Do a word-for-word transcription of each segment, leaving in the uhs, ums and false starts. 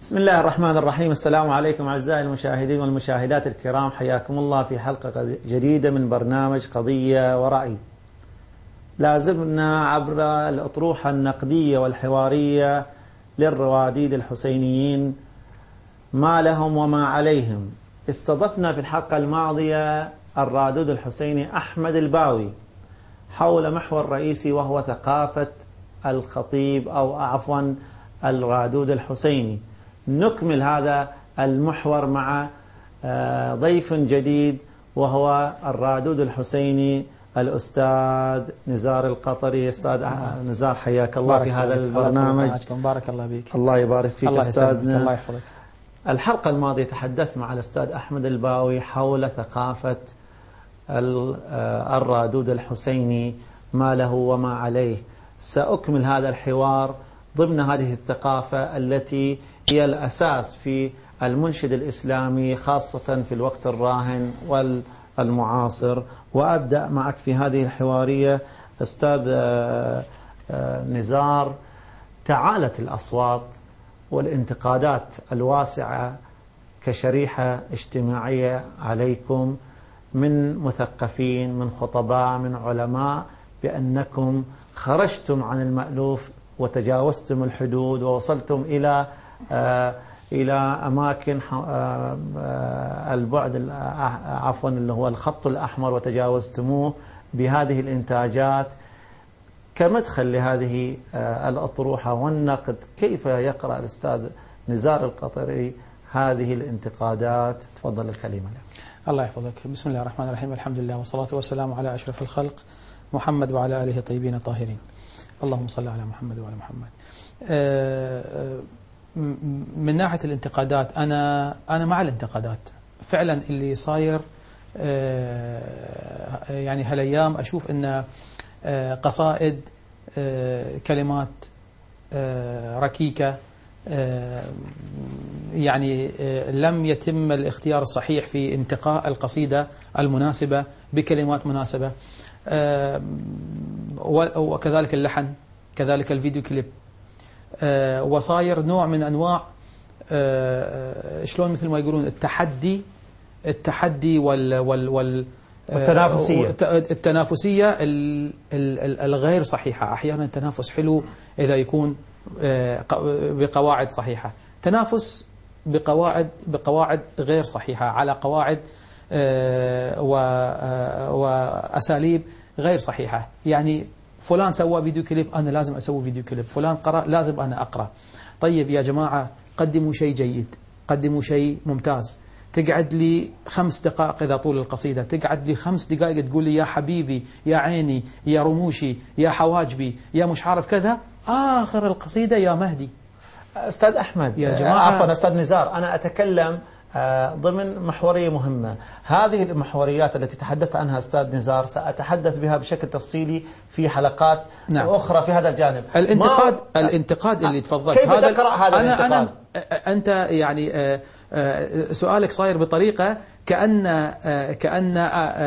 بسم الله الرحمن الرحيم. السلام عليكم أعزائي المشاهدين والمشاهدات الكرام، حياكم الله في حلقة جديدة من برنامج قضية ورأي. لازمنا عبر الأطروحة النقدية والحوارية للرواديد الحسينيين ما لهم وما عليهم. استضفنا في الحلقة الماضية الرادود الحسيني أحمد الباوي حول محور رئيسي وهو ثقافة الخطيب أو عفوا الرادود الحسيني. نكمل هذا المحور مع ضيف جديد وهو الرادود الحسيني الأستاذ نزار القطري. أستاذ نزار حياك الله في هذا البرنامج. بارك الله بك. الله يبارك فيك الله أستاذنا. الله يحفظك. الحلقة الماضية تحدثت مع الأستاذ أحمد الباوي حول ثقافة الرادود الحسيني ما له وما عليه. سأكمل هذا الحوار ضمن هذه الثقافة التي هي الأساس في المنشد الإسلامي خاصة في الوقت الراهن والمعاصر. وأبدأ معك في هذه الحوارية أستاذ نزار. تعالت الأصوات والانتقادات الواسعة كشريحة اجتماعية عليكم من مثقفين، من خطباء، من علماء، بأنكم خرجتم عن المألوف وتجاوزتم الحدود ووصلتم إلى آه إلى أماكن آه آه البعد عفوا اللي هو الخط الأحمر وتجاوزتموه بهذه الإنتاجات. كمدخل لهذه آه الأطروحة والنقد، كيف يقرأ الأستاذ نزار القطري هذه الانتقادات؟ تفضل الكلمة لك. الله يحفظك. بسم الله الرحمن الرحيم. الحمد لله والصلاة والسلام على أشرف الخلق محمد وعلى آله الطيبين الطاهرين. اللهم صل على محمد وعلى محمد. من ناحية الانتقادات، أنا أنا مع الانتقادات فعلا. اللي صاير يعني هالأيام أشوف أن قصائد كلمات ركيكة، يعني لم يتم الاختيار الصحيح في انتقاء القصيدة المناسبة بكلمات مناسبة، وكذلك اللحن، كذلك الفيديو كليب. وصاير نوع من أنواع شلون مثل ما يقولون التحدي التحدي وال وال وال التنافسية التنافسية الغير صحيحة. أحيانا التنافس حلو إذا يكون بقواعد صحيحة، تنافس بقواعد بقواعد غير صحيحة على قواعد وأساليب غير صحيحة. يعني فلان سوى فيديو كليب، أنا لازم أسوي فيديو كليب. فلان قرأ، لازم أنا أقرأ. طيب يا جماعة، قدموا شيء جيد، قدموا شيء ممتاز. تقعد لي خمس دقائق إذا طول القصيدة، تقعد لي خمس دقائق تقول لي يا حبيبي، يا عيني، يا رموشي، يا حواجبي، يا مش عارف كذا، آخر القصيدة يا مهدي. أستاذ أحمد يا جماعة، عفوا أستاذ نزار، أنا أتكلم ضمن محورية مهمة. هذه المحوريات التي تحدثت عنها أستاذ نزار سأتحدث بها بشكل تفصيلي في حلقات نعم. أخرى في هذا الجانب. الانتقاد الانتقاد اللي تفضلت، كيف هذا تقرأ هذا أنا الانتقاد؟ أنا أنت يعني سؤالك صاير بطريقة كأن كأن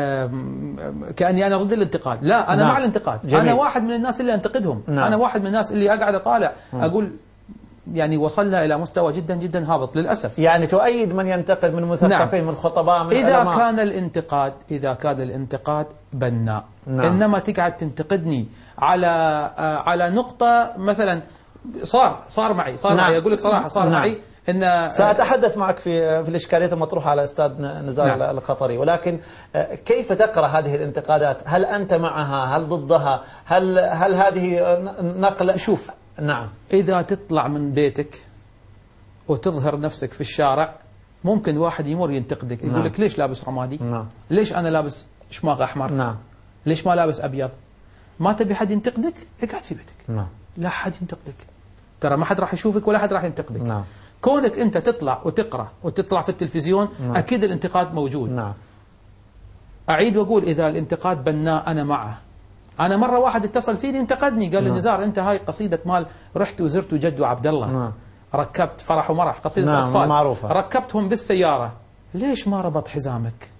كأني أنا ضد الانتقاد. لا، أنا نعم. مع الانتقاد. جميل. أنا واحد من الناس اللي أنتقدهم. نعم. أنا واحد من الناس اللي أقعد أطالع نعم. أقول يعني وصلنا إلى مستوى جدا جدا هابط للأسف. يعني تؤيد من ينتقد من مثقفين، نعم. من خطباء، من إذا علماء. كان الانتقاد إذا كان الانتقاد بناء. نعم. إنما تقعد تنتقدني على على نقطة مثلا صار صار معي صار نعم. معي أقول لك صراحة صار نعم. معي إن سأتحدث معك في في الإشكالية المطروحة على أستاذ نزار نعم. القطري. ولكن كيف تقرأ هذه الانتقادات؟ هل أنت معها؟ هل ضدها؟ هل هل هذه نقل؟ شوف، نعم، إذا تطلع من بيتك وتظهر نفسك في الشارع، ممكن واحد يمر ينتقدك، يقول لك نعم. ليش لابس رمادي؟ نعم. ليش أنا لابس شماغ أحمر؟ نعم. ليش ما لابس أبيض؟ ما تبي حد ينتقدك؟ اقعد في بيتك. نعم. لا حد ينتقدك، ترى ما حد راح يشوفك ولا حد راح ينتقدك. نعم. كونك أنت تطلع وتقرأ وتطلع في التلفزيون، نعم. أكيد الانتقاد موجود. نعم. أعيد وأقول، إذا الانتقاد بناء أنا معه. أنا مرة واحد اتصل فيني انتقدني، قال لي نعم. نزار، أنت هاي قصيدة مال رحت وزرت جد وعبد الله، نعم. ركبت فرح ومرح، قصيدة نعم. أطفال معروفة. ركبتهم بالسيارة، ليش ما ربط حزامك؟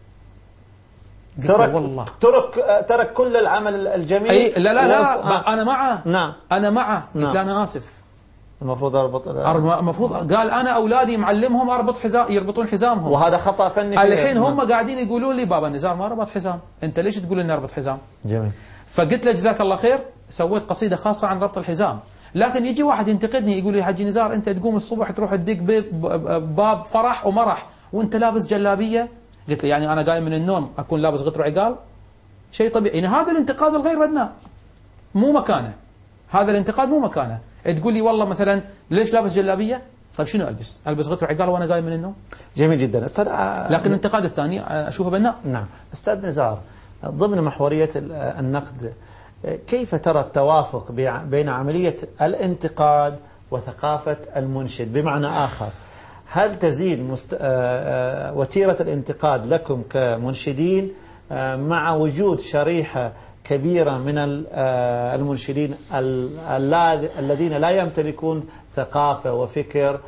ترك والله ترك ترك كل العمل الجميل. أي لا لا لا آه. أنا معه. نعم. أنا معه. نعم. قلت له أنا آسف، المفروض أربط المفروض قال أنا أولادي معلمهم أربط حزام، يربطون حزامهم، وهذا خطأ فني. الحين هم قاعدين يقولون لي بابا نزار ما ربط حزام، أنت ليش تقول إني أربط حزام؟ جميل. فقلت له جزاك الله خير، سويت قصيدة خاصة عن ربط الحزام. لكن يجي واحد ينتقدني يقول لي حجي نزار أنت تقوم الصبح تروح تدق باب فرح ومرح وأنت لابس جلابية. قلت له يعني أنا قايم من النوم أكون لابس غتر وعقال؟ شيء طبيعي. يعني هذا الانتقاد الغير بناء مو مكانه، هذا الانتقاد مو مكانه. تقول لي والله مثلا ليش لابس جلابية؟ طيب شنو ألبس؟ ألبس غتر وعقال وأنا قايم من النوم؟ جميل جدا أستاذ. لكن الانتقاد الثاني أشوفه بناء. نعم أستاذ نزار، ضمن محورية النقد كيف ترى التوافق بين عملية الانتقاد وثقافة المنشد؟ بمعنى آخر، هل تزيد مست... وتيرة الانتقاد لكم كمنشدين مع وجود شريحة كبيرة من المنشدين الذين لا يمتلكون ثقافة وفكر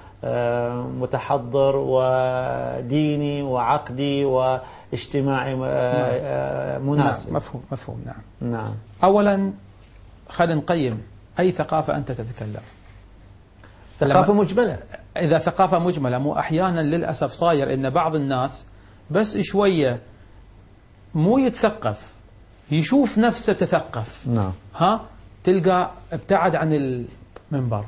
متحضر وديني وعقدي واجتماعي مناسب؟ نعم. مفهوم مفهوم نعم. نعم. أولا خلينا نقيم أي ثقافة أنت تتكلم. ثقافة مجملة. إذا ثقافة مجملة، مو أحيانا للأسف صاير إن بعض الناس بس شوية مو يتثقف يشوف نفسه تثقف. نعم. ها تلقى ابتعد عن المنبر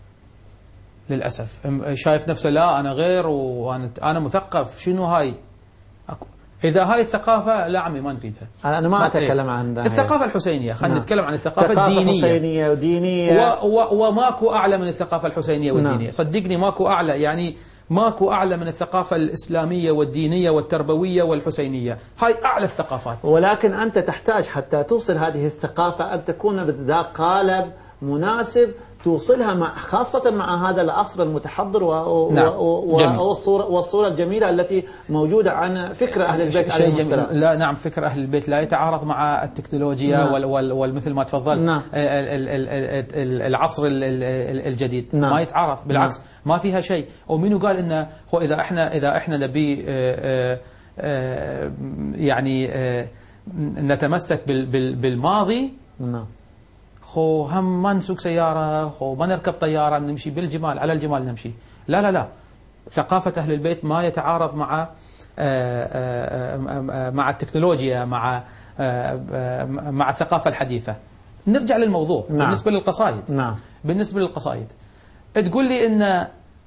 للأسف، شايف نفسه لا أنا غير وأنا أنا مثقف. شنو هاي؟ إذا هاي الثقافة لا عمي ما نريدها. أنا ما أتكلم عن الثقافة الحسينية، خلينا نعم. نتكلم عن الثقافة ثقافة الدينية. حسينية ودينية و و وماكو أعلى من الثقافة الحسينية والدينية. نعم. صدقني ماكو أعلى، يعني ماكو أعلى من الثقافة الإسلامية والدينية والتربوية والحسينية. هاي أعلى الثقافات. ولكن أنت تحتاج حتى توصل هذه الثقافة أن تكون بذا قالب مناسب توصلها مع خاصة مع هذا العصر المتحضر و... نعم. و... والصورة... والصورة الجميلة التي موجودة عن فكر أهل البيت عليهم السلام. لا نعم، فكر أهل البيت لا يتعارض مع التكنولوجيا. نعم. وال... وال... والمثل ما تفضلت. نعم. ال... ال... العصر الجديد. نعم. ما يتعارض، بالعكس. نعم. ما فيها شيء. ومنو قال إنه هو إذا إحنا إذا إحنا نبي يعني نتمسك بال... بال... بالماضي. نعم. خو هم ما نسوق سيارة، خو ما نركب طيارة، نمشي بالجمال، على الجمال نمشي. لا لا لا، ثقافة أهل البيت ما يتعارض مع آآ آآ مع التكنولوجيا، مع مع الثقافة الحديثة. نرجع للموضوع. نعم. بالنسبة للقصائد. نعم. بالنسبة للقصائد تقول لي إن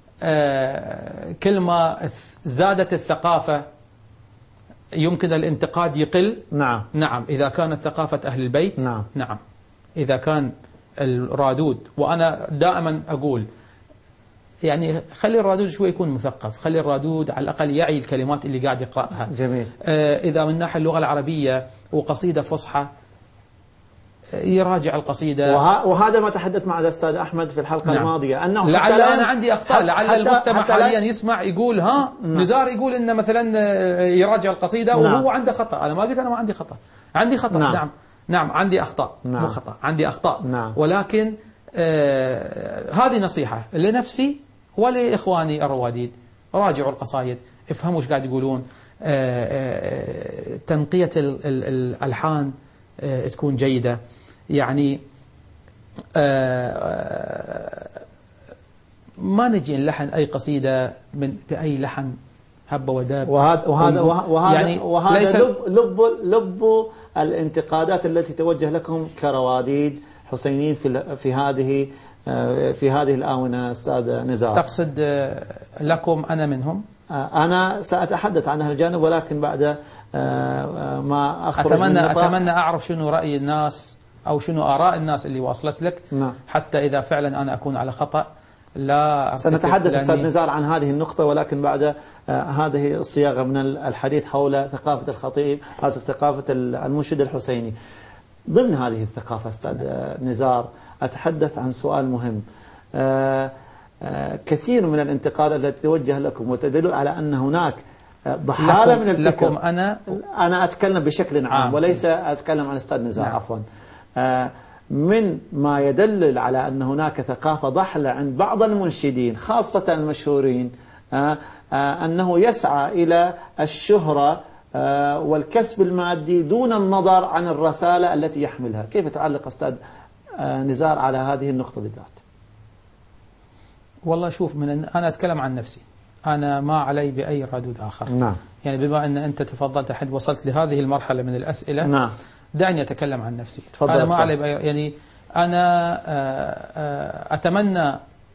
كل ما زادت الثقافة يمكن الانتقاد يقل. نعم. نعم إذا كانت ثقافة أهل البيت. نعم. نعم إذا كان الرادود، وأنا دائما أقول يعني خلي الرادود شوي يكون مثقف، خلي الرادود على الأقل يعي الكلمات اللي قاعد يقرأها. جميل. آه إذا من ناحية اللغة العربية وقصيدة فصحى يراجع القصيدة. وه... وهذا ما تحدث مع الأستاذ أحمد في الحلقة. نعم. الماضية أنه لعل أنا عندي أخطاء، لعل المستمع حاليا يسمع يقول ها. نعم. نزار يقول إن مثلا يراجع القصيدة. نعم. وهو عنده خطأ. أنا ما قلت أنا ما عندي خطأ، عندي خطأ. نعم, نعم. نعم عندي أخطاء. نعم. مو خطأ، عندي أخطاء. نعم. ولكن آه هذه نصيحة لنفسي ولإخواني الرواديد، راجعوا القصائد، افهموا ايش قاعد يقولون. آه آه تنقية الألحان آه تكون جيدة. يعني آه ما نجي نلحن أي قصيدة من بأي لحن هب وداب. وهذا وهذا وهذا يعني وهذا لب لب لب الانتقادات التي توجه لكم كرواديد حسينيين في في هذه في هذه الآونة أستاذ نزار. تقصد لكم أنا منهم؟ أنا سأتحدث عن هذا الجانب، ولكن بعد ما أخرج أتمنى من أتمنى أعرف شنو رأي الناس أو شنو آراء الناس اللي واصلت لك. نعم. حتى إذا فعلا أنا أكون على خطأ لا سنتحدث أستاذ نزار عن هذه النقطة، ولكن بعد آه هذه الصياغة من الحديث حول ثقافة الخطيب، آسف ثقافة المنشد الحسيني. ضمن هذه الثقافة أستاذ آه نزار أتحدث عن سؤال مهم. آه آه كثير من الانتقاد التي توجه لكم وتدل على أن هناك ضحالة من الفكر. لكم أنا أنا أتكلم بشكل عام. آه. وليس أتكلم عن أستاذ نزار. نعم. عفوا. آه من ما يدلل على أن هناك ثقافة ضحلة عند بعض المنشدين خاصة المشهورين، آآ آآ أنه يسعى إلى الشهرة والكسب المادي دون النظر عن الرسالة التي يحملها. كيف تعلق أستاذ نزار على هذه النقطة بالذات؟ والله شوف، من أن أنا أتكلم عن نفسي، أنا ما علي بأي ردود آخر. نعم. يعني بما أن أنت تفضلت حد وصلت لهذه المرحلة من الأسئلة، نعم. دعني أتكلم عن نفسي. تفضل. أنا ما علي بأي، يعني أنا أتمنى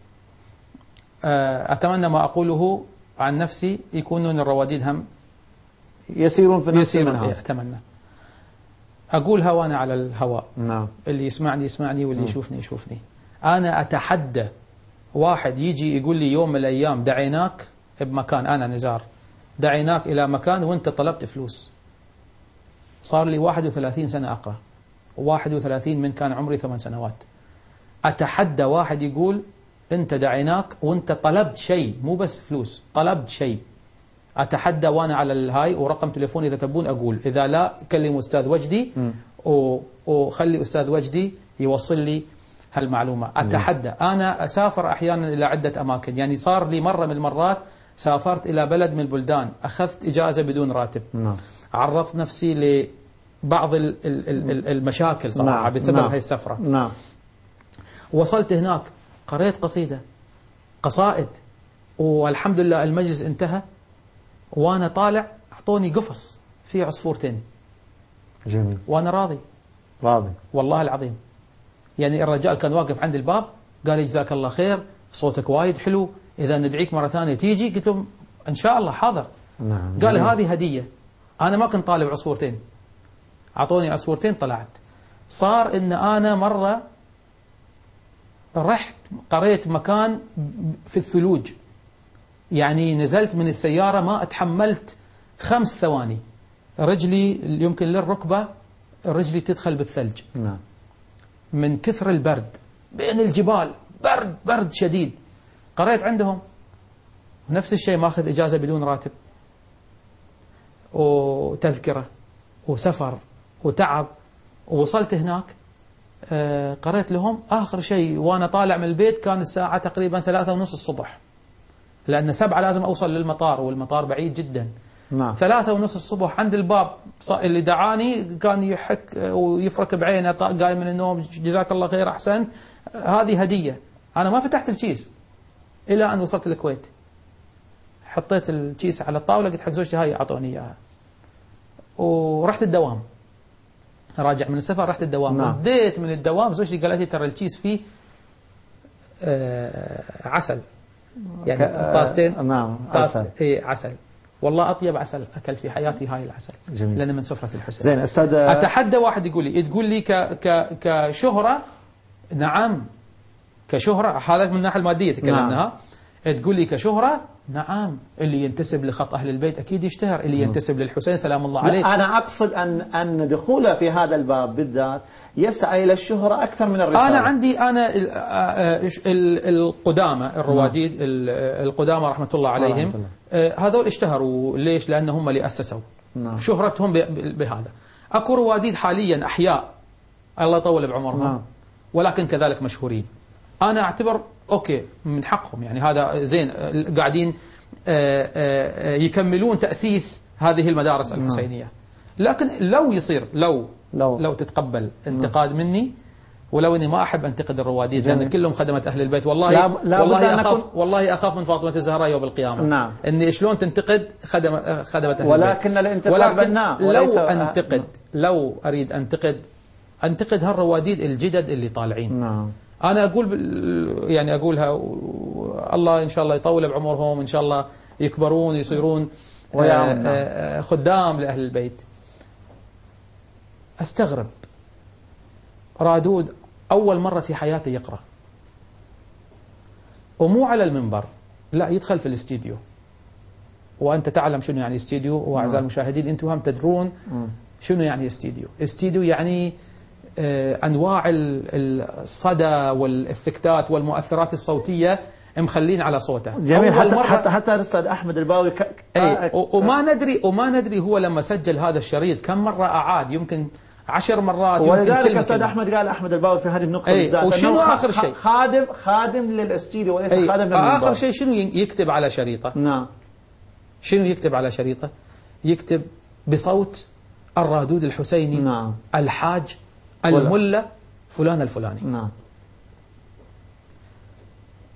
أتمنى ما أقوله عن نفسي يكونون الرواديد هم يسيرون في نفس المنهج. أتمنى أقولها وأنا على الهواء. نعم. اللي يسمعني يسمعني واللي يشوفني يشوفني. أنا أتحدى واحد يجي يقول لي يوم من الأيام دعيناك بمكان، أنا نزار دعيناك إلى مكان وأنت طلبت فلوس. صار لي واحد وثلاثين سنة أقرأ، واحد وثلاثين من كان عمري ثمان سنوات. أتحدى واحد يقول أنت دعيناك وأنت طلبت شيء، مو بس فلوس، طلبت شيء. أتحدى وأنا على الهاي، ورقم تليفوني إذا تبون أقول، إذا لا كلموا أستاذ وجدي وخلي أستاذ وجدي يوصل لي هالمعلومة. أتحدى. أنا أسافر أحيانا إلى عدة أماكن، يعني صار لي مرة من المرات سافرت إلى بلد من البلدان، أخذت إجازة بدون راتب. نعم. عرضت نفسي لبعض المشاكل صراحة بسبب نعم. هاي السفرة. نعم. وصلت هناك قريت قصيدة، قصائد، والحمد لله المجلس انتهى، وأنا طالع أعطوني قفص فيه عصفورتين. جميل. وأنا راضي راضي والله العظيم. يعني الرجال كان واقف عند الباب قال لي جزاك الله خير، صوتك وايد حلو، إذا ندعيك مرة ثانية تيجي. قلت لهم إن شاء الله حاضر. نعم. قال هذه هدية، أنا ما كنت طالب عصفورتين، أعطوني عصفورتين طلعت. صار إن أنا مرة رحت قريت مكان في الثلوج، يعني نزلت من السيارة ما أتحملت خمس ثواني، رجلي يمكن للركبة رجلي تدخل بالثلج. نعم. من كثر البرد بين الجبال، برد برد شديد. قريت عندهم نفس الشيء، ماخذ إجازة بدون راتب وتذكرة وسفر وتعب. ووصلت هناك آه قريت لهم آخر شيء وأنا طالع من البيت كان الساعة تقريبا ثلاثة ونص الصبح، لأن سبعة لازم أوصل للمطار والمطار بعيد جدا. نعم. ثلاثة ونص الصبح عند الباب اللي دعاني كان يحك ويفرك بعينه، قايم من النوم، جزاك الله خير أحسن، هذه هدية. أنا ما فتحت الكيس إلى أن وصلت الكويت، حطيت الكيس على الطاولة، قلت حق زوجتي هاي أعطوني إياها، ورحت الدوام. راجع من السفر رحت الدوام. نعم. رديت من الدوام، زوجتي قالت لي ترى الكيس فيه آه عسل، يعني طاستين. نعم. عسل. إيه عسل، والله أطيب عسل أكل في حياتي هاي العسل. جميل. لأنه من سفرة الحسين. زين أستاذ. أتحدى واحد يقول لي تقول لي ك ك كشهرة. نعم كشهرة، هذا من الناحية المادية تكلمناها. نعم. تقول لي كشهرة، نعم، اللي ينتسب لخط أهل البيت أكيد يشتهر، اللي ينتسب للحسين سلام الله عليه. أنا أقصد أن أن دخوله في هذا الباب بالذات يسعى إلى الشهرة أكثر من الرسالة. أنا عندي أنا القدامى الرواديد القدامى رحمة الله عليهم، هذول اشتهروا. ليش؟ لأن هم اللي أسسوا. نعم. شهرتهم بهذا. أكو رواديد حاليا أحياء الله يطول بعمرهم. نعم. ولكن كذلك مشهورين. أنا أعتبر أوكي من حقهم، يعني هذا زين، قاعدين يكملون تأسيس هذه المدارس الحسينية. لكن لو يصير لو لو, لو تتقبل انتقاد مني، ولو اني ما احب انتقد الرواديد لان كلهم خدمت اهل البيت، والله لا لا والله اخاف والله اخاف من فاطمه الزهراء يوم القيامه. نعم. اني شلون تنتقد خدم خدمت اهل ولكن البيت. الانتقاد بناء. لو انتقد لو اريد انتقد انتقد هالرواديد الجدد اللي طالعين. نعم. انا اقول يعني اقولها، الله ان شاء الله يطول بعمرهم، ان شاء الله يكبرون يصيرون خدام لاهل البيت. استغرب رادود أول مرة في حياته يقرأ، ومو على المنبر، لا يدخل في الاستديو. وأنت تعلم شنو يعني استديو، وأعزائي المشاهدين أنتم هم تدرون شنو يعني استديو. استديو يعني آه أنواع الصدى والإفكتات والمؤثرات الصوتية مخلين على صوته. جميل. حتى حتى حتى الأستاذ أحمد الباوي ك... أي وما ندري وما ندري هو لما سجل هذا الشريط كم مرة أعاد، يمكن عشر مرات. ولذلك أستاذ أحمد قال أحمد الباوي في هذه النقطة بالذات وشنو آخر شيء خادم خادم للاستديو وليس خادم للمنبر. آخر شيء شنو يكتب على شريطه؟ نعم. شنو يكتب على شريطه؟ يكتب بصوت الرادود الحسيني. نعم. الحاج الملا فلان الفلاني. نعم.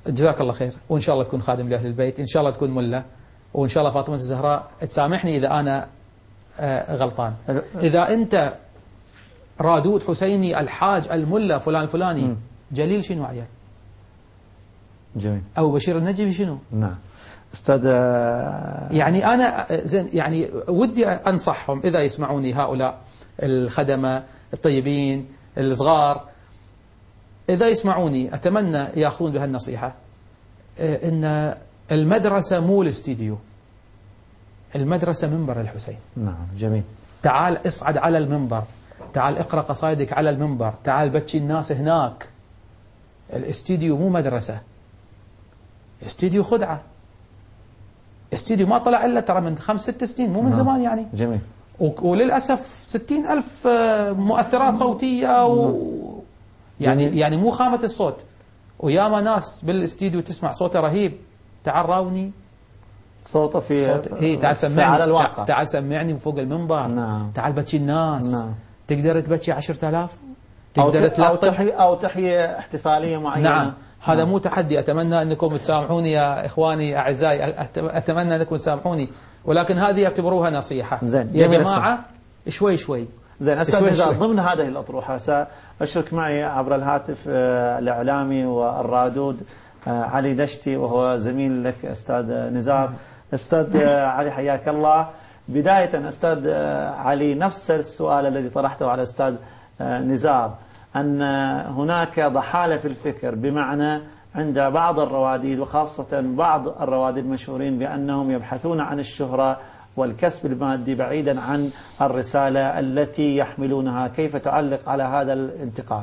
جزاك الله خير، وإن شاء الله تكون خادم لأهل البيت، إن شاء الله تكون ملا، وإن شاء الله فاطمة الزهراء تسامحني إذا أنا غلطان. إذا أنت رادود حسيني الحاج الملا فلان الفلاني، جليل شنو عيال؟ جميل. أو بشير النجفي شنو؟ نعم أستاذ. يعني أنا زين يعني ودي أنصحهم إذا يسمعوني هؤلاء الخدمة الطيبين الصغار، إذا يسمعوني أتمنى يأخذون بهالنصيحة، إن المدرسة مو الاستديو، المدرسة منبر الحسين. نعم جميل. تعال اصعد على المنبر، تعال اقرأ قصائدك على المنبر، تعال بتشي الناس هناك. الاستديو مو مدرسة، استديو خدعة، استديو ما طلع إلا ترى من خمس ست سنين، مو من نعم. زمان يعني. جميل. وللأسف ستين ألف مؤثرات صوتية و... يعني جميل. يعني مو خامة الصوت، وياما ناس بالاستديو تسمع صوته رهيب. تعال راوني صوته في صوت. إيه تعال سمعني على الواقع. تعال سمعني من فوق المنبر. نعم. تعال بتشي الناس. نعم. تقدر تبتشي عشرة آلاف، تقدر تلقط أو تحيي أو تحيي احتفالية معينة. نعم هذا نعم. مو تحدي. أتمنى أنكم تسامحوني يا إخواني أعزائي، أتمنى أنكم تسامحوني، ولكن هذه يعتبروها نصيحة. زين. يا جماعة شوي شوي. زين أستاذ، ضمن هذه الأطروحة سأشرك معي عبر الهاتف الإعلامي والرادود علي دشتي، وهو زميل لك أستاذ نزار. أستاذ علي حياك الله. بداية أستاذ علي، نفس السؤال الذي طرحته على أستاذ نزار، أن هناك ضحالة في الفكر، بمعنى عند بعض الرواديد وخاصة بعض الرواديد المشهورين بأنهم يبحثون عن الشهرة والكسب المادي بعيدا عن الرسالة التي يحملونها. كيف تعلق على هذا الانتقاد؟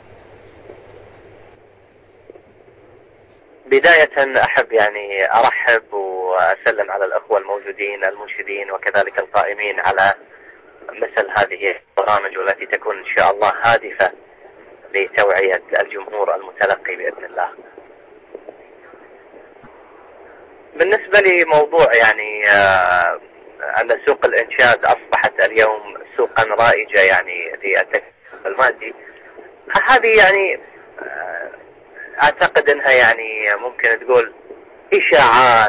بداية أحب يعني أرحب وأسلم على الأخوة الموجودين المنشدين وكذلك القائمين على مثل هذه البرامج، والتي تكون إن شاء الله هادفة لتوعية الجمهور المتلقي بإذن الله. بالنسبة لي موضوع يعني آه أن سوق الإنشاد أصبحت اليوم سوقا رائجة يعني للتكسب المادي، هذه يعني آه أعتقد أنها يعني ممكن تقول إشاعات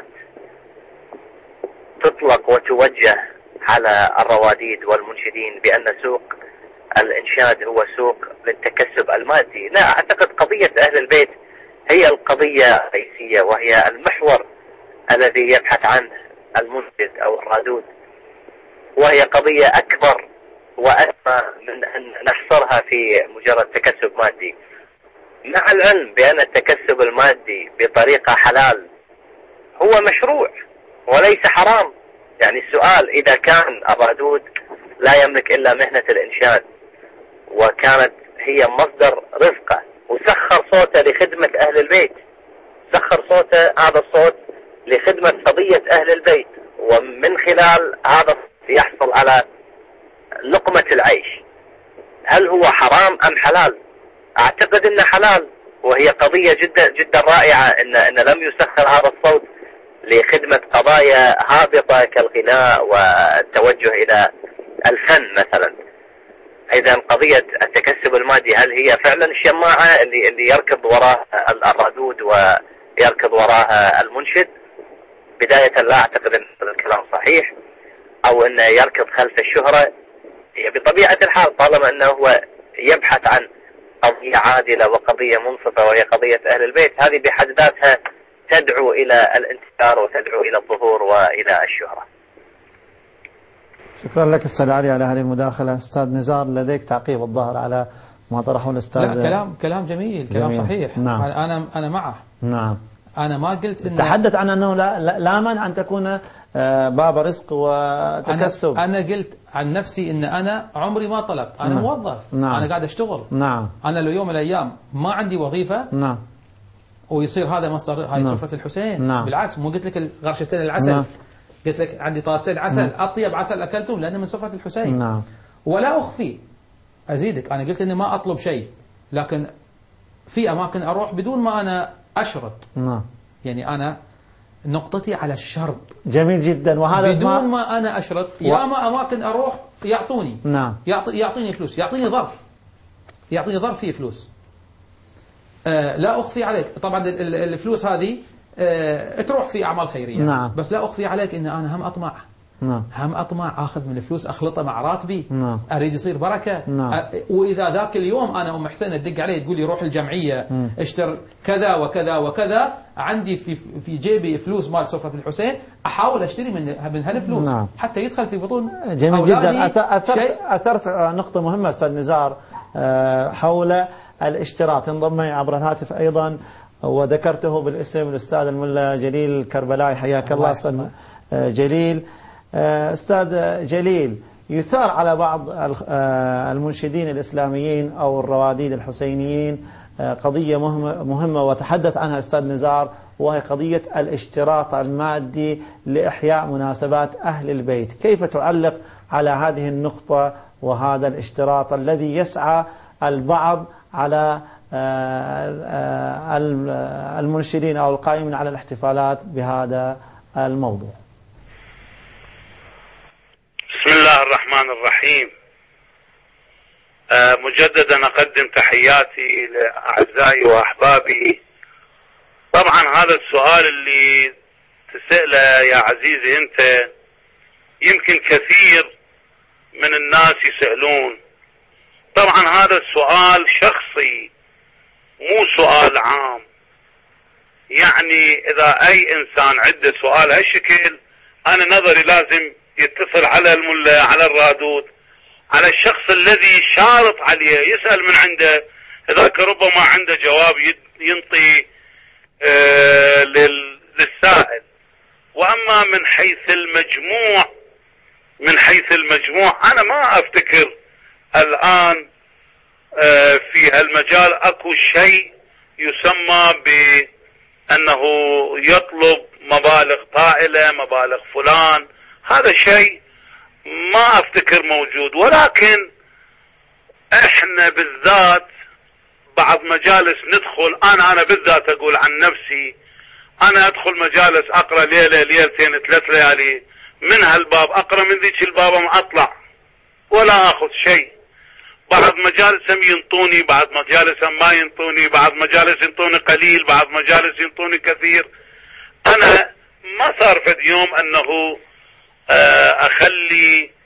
تطلق وتوجه على الرواديد والمنشدين بأن سوق الإنشاد هو سوق للتكسب المادي. لا، أعتقد قضية أهل البيت هي القضية الرئيسية، وهي المحور الذي يبحث عنه المنشد أو الرادود، وهي قضية أكبر وأسمى من أن نحصرها في مجرد تكسب مادي، مع العلم بأن التكسب المادي بطريقة حلال هو مشروع وليس حرام. يعني السؤال، إذا كان الرادود لا يملك إلا مهنة الإنشاد وكانت هي مصدر رزقه، وسخر صوته لخدمة أهل البيت، سخر صوته هذا الصوت لخدمة قضية أهل البيت، ومن خلال هذا يحصل على لقمة العيش، هل هو حرام أم حلال؟ أعتقد أنه حلال، وهي قضية جدا جدا رائعة إن, إن لم يسخر هذا الصوت لخدمة قضايا هابطة كالغناء والتوجه إلى الفن مثلا. إذا قضية التكسب المادي هل هي فعلا الشماعة اللي, اللي يركض وراء الرادود ويركض وراء المنشد؟ بداية لا أعتقد أن هذا الكلام صحيح، أو أنه يركض خلف الشهرة. هي بطبيعة الحال طالما أنه هو يبحث عن قضية عادلة وقضية منصفة وهي قضية أهل البيت، هذه بحد ذاتها تدعو إلى الانتشار وتدعو إلى الظهور وإلى الشهرة. شكرا لك أستاذ علي على هذه المداخلة. أستاذ نزار، لديك تعقيب الظاهر على ما طرحه الأستاذ؟ لا، كلام كلام جميل, جميل. كلام صحيح. نعم. أنا أنا معه. نعم. أنا ما قلت إن تحدث عن أنه لا, لا, لا مانع أن تكون باب رزق وتكسب. أنا, أنا قلت عن نفسي إن أنا عمري ما طلبت، أنا نعم. موظف. نعم. أنا قاعد أشتغل. نعم. أنا لو يوم من الأيام ما عندي وظيفة، نعم، ويصير هذا مصدر، هاي نعم. سفرة الحسين. نعم. بالعكس، مو قلت لك غرشتين العسل، نعم. قلت لك عندي طاستين عسل، نعم. أطيب عسل أكلتهم لأنه من سفرة الحسين. نعم. ولا أخفي، أزيدك، أنا قلت إني ما أطلب شيء، لكن في أماكن أروح بدون ما أنا أشرط. نعم. يعني أنا نقطتي على الشرط. جميل جدا. وهذا بدون ما أنا أشرط. و... يا ما أماكن أروح يعطوني. نعم. يعطي يعطيني فلوس، يعطيني ظرف، يعطيني ظرف فيه فلوس. آه لا أخفي عليك طبعا الفلوس هذه آه تروح في أعمال خيرية. نعم. بس لا أخفي عليك إن أنا هم أطمع. نعم. هم أطمع أخذ من الفلوس أخلطه مع راتبي. نعم. أريد يصير بركة. نعم. وإذا ذاك اليوم أنا أم حسين تدق علي تقول لي روح الجمعية م. اشتر كذا وكذا وكذا، عندي في في جيبي فلوس مال سفرة الحسين، أحاول أشتري من من هالفلوس. نعم. حتى يدخل في بطون جميل جدا. أثرت, أثرت نقطة مهمة أستاذ نزار حول الاشتراط. انضم معي عبر الهاتف أيضا وذكرته بالاسم الأستاذ الملا جليل الكربلائي. حياك الله أستاذ جليل. أستاذ جليل، يثار على بعض المنشدين الإسلاميين أو الرواديد الحسينيين قضية مهمة وتحدث عنها أستاذ نزار، وهي قضية الاشتراط المادي لإحياء مناسبات أهل البيت. كيف تعلق على هذه النقطة وهذا الاشتراط الذي يسعى البعض على المنشدين أو القائمين على الاحتفالات بهذا الموضوع؟ بسم الله الرحمن الرحيم. مجددا أقدم تحياتي لأعزائي وأحبابي. طبعا هذا السؤال اللي تسأله يا عزيزي أنت يمكن كثير من الناس يسألون. طبعا هذا السؤال شخصي مو سؤال عام. يعني إذا أي إنسان عنده سؤال هالشكل أنا نظري لازم يتصل على الملا، على الرادود، على الشخص الذي شارط عليه، يسأل من عنده، ذاك ربما عنده جواب ينطي آه للسائل. وأما من حيث المجموع من حيث المجموع أنا ما أفتكر الآن آه في هالمجال أكو شيء يسمى بأنه يطلب مبالغ طائلة، مبالغ فلان. هذا شيء ما أفتكر موجود. ولكن احنا بالذات بعض مجالس ندخل، انا انا بالذات اقول عن نفسي، انا ادخل مجالس اقرا ليله ليلتين ثلاث ليالي من هالباب، اقرا من ذيك الباب ما اطلع ولا اخذ شيء. بعض مجالسهم ينطوني، بعض مجالسهم ما ينطوني، بعض مجالس ينطوني قليل، بعض مجالس ينطوني كثير. انا ما صار في يوم انه اخلي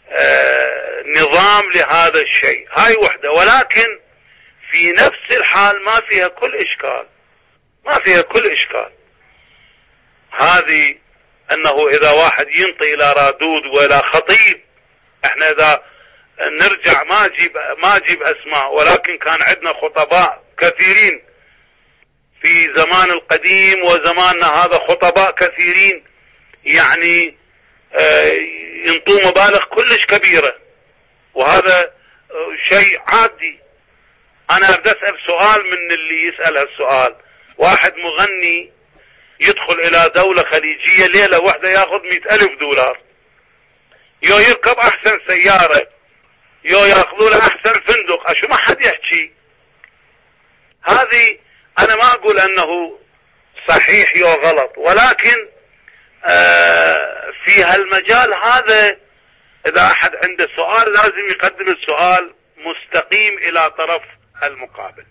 نظام لهذا الشيء، هاي وحده. ولكن في نفس الحال ما فيها كل اشكال، ما فيها كل اشكال هذه انه اذا واحد ينطي الى رادود ولا خطيب. احنا اذا نرجع ما اجيب ما اجيب اسماء، ولكن كان عندنا خطباء كثيرين في زمان القديم وزماننا هذا، خطباء كثيرين يعني ينطوا مبالغ كلش كبيرة، وهذا شيء عادي. انا بدي اسأل سؤال من اللي يسأل هالسؤال. واحد مغني يدخل الى دولة خليجية ليلة واحدة ياخذ مئة الف دولار، يو يركب احسن سيارة، يو ياخذوا له احسن فندق، اشو ما حد يحكي. هذه انا ما اقول انه صحيح يو غلط، ولكن آه في هالمجال هذا اذا احد عنده سؤال لازم يقدم السؤال مستقيم الى طرف المقابل.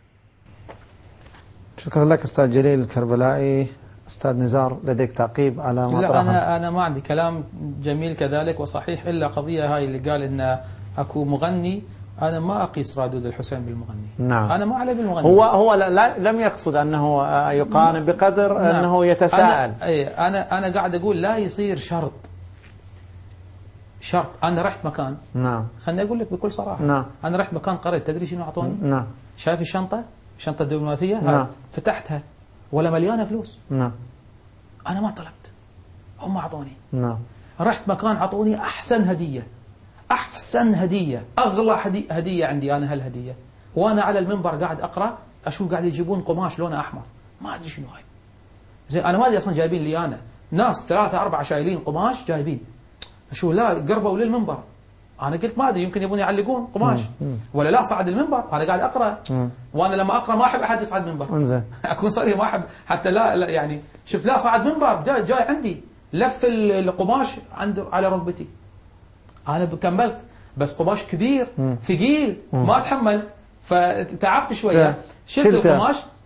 شكرا لك استاذ جليل الكربلائي. استاذ نزار لديك تعقيب على ما لا انا انا ما عندي كلام جميل كذلك وصحيح، الا قضيه هاي اللي قال ان اكو مغني. انا ما اقيس رادود الحسين بالمغني. نعم. انا ما علي بالمغني. هو هو لا لم يقصد انه يقارن بقدر نعم. انه يتساءل. انا اي انا انا قاعد اقول لا يصير شرط شرط. انا رحت مكان، نعم، خليني اقول لك بكل صراحه، نعم، انا رحت مكان قريت، تدري شنو اعطوني؟ نعم. شايف الشنطه؟ شنطه دبلوماسيه؟ نعم. فتحتها ولا مليانه فلوس. نعم. انا ما طلبت، هم اعطوني. نعم. رحت مكان اعطوني احسن هديه، احسن هديه، اغلى هديه عندي انا هالهديه، وانا على المنبر قاعد اقرا اشوف قاعد يجيبون قماش لونه احمر، ما ادري شنو هاي. زين انا ما ادري اصلا جايبين لي انا، ناس ثلاثه اربعه شايلين قماش جايبين، اشوف لا قربوا للمنبر. انا قلت ما ادري يمكن يبون يعلقون قماش ولا لا، صعد المنبر انا قاعد اقرا. مم. وانا لما اقرا ما احب احد يصعد منبر. انزين. اكون صريح ما احب حتى لا, لا يعني شوف لا صعد منبر جاي, جاي عندي لف القماش عند على ركبتي. انا كملت بس قماش كبير ثقيل ما تحملت فتعبت شويه، شلت القماش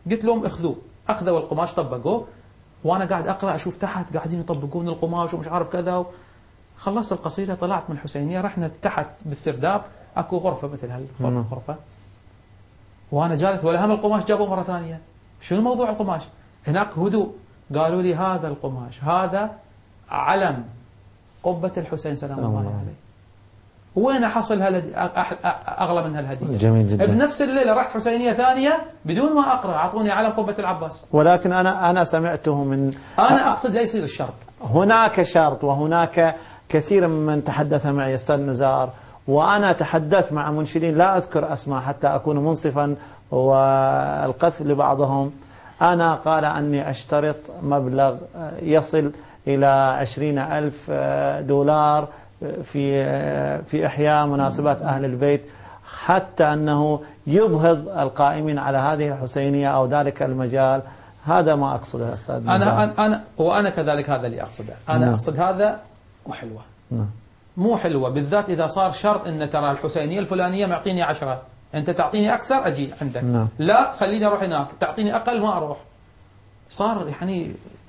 قلت لهم اخذوه، أخذوا القماش طبقوه، وأنا قاعد أقرأ أشوف تحت قاعدين يطبقون القماش ومش عارف كذا. خلصت القصيدة طلعت من الحسينية، رحنا تحت بالسرداب أكو غرفة مثل هالغرفة، وأنا جالس ولا هم القماش جابوه مرة ثانية. شنو موضوع القماش؟ هناك هدوء. قالوا لي هذا القماش هذا علم قبة الحسين سلام الله عليه. وين أحصل هالهدي أغلى من هالهدية؟ جميل جدا. بنفس الليلة رحت حسينية ثانية بدون ما أقرأ أعطوني علم قبة العباس. ولكن أنا أنا سمعته من أنا أقصد لا يصير الشرط. هناك شرط، وهناك كثير من تحدث معي أستاذ نزار، وأنا تحدثت مع منشدين لا أذكر أسماء حتى أكون منصفا والقذف لبعضهم. أنا قال أني أشترط مبلغ يصل إلى عشرين ألف دولار في في إحياء مناسبات أهل البيت، حتى أنه يبهض القائمين على هذه الحسينية أو ذلك المجال. هذا ما أقصده أستاذ نزار. أنا أنا وأنا كذلك هذا اللي أقصده. أنا نعم. أقصد هذا مو حلوة. نعم. مو حلوة بالذات إذا صار شرط إن ترى الحسينية الفلانية معطيني عشرة، أنت تعطيني أكثر أجي عندك. نعم. لا خليني أروح هناك، تعطيني أقل ما أروح. صار يعني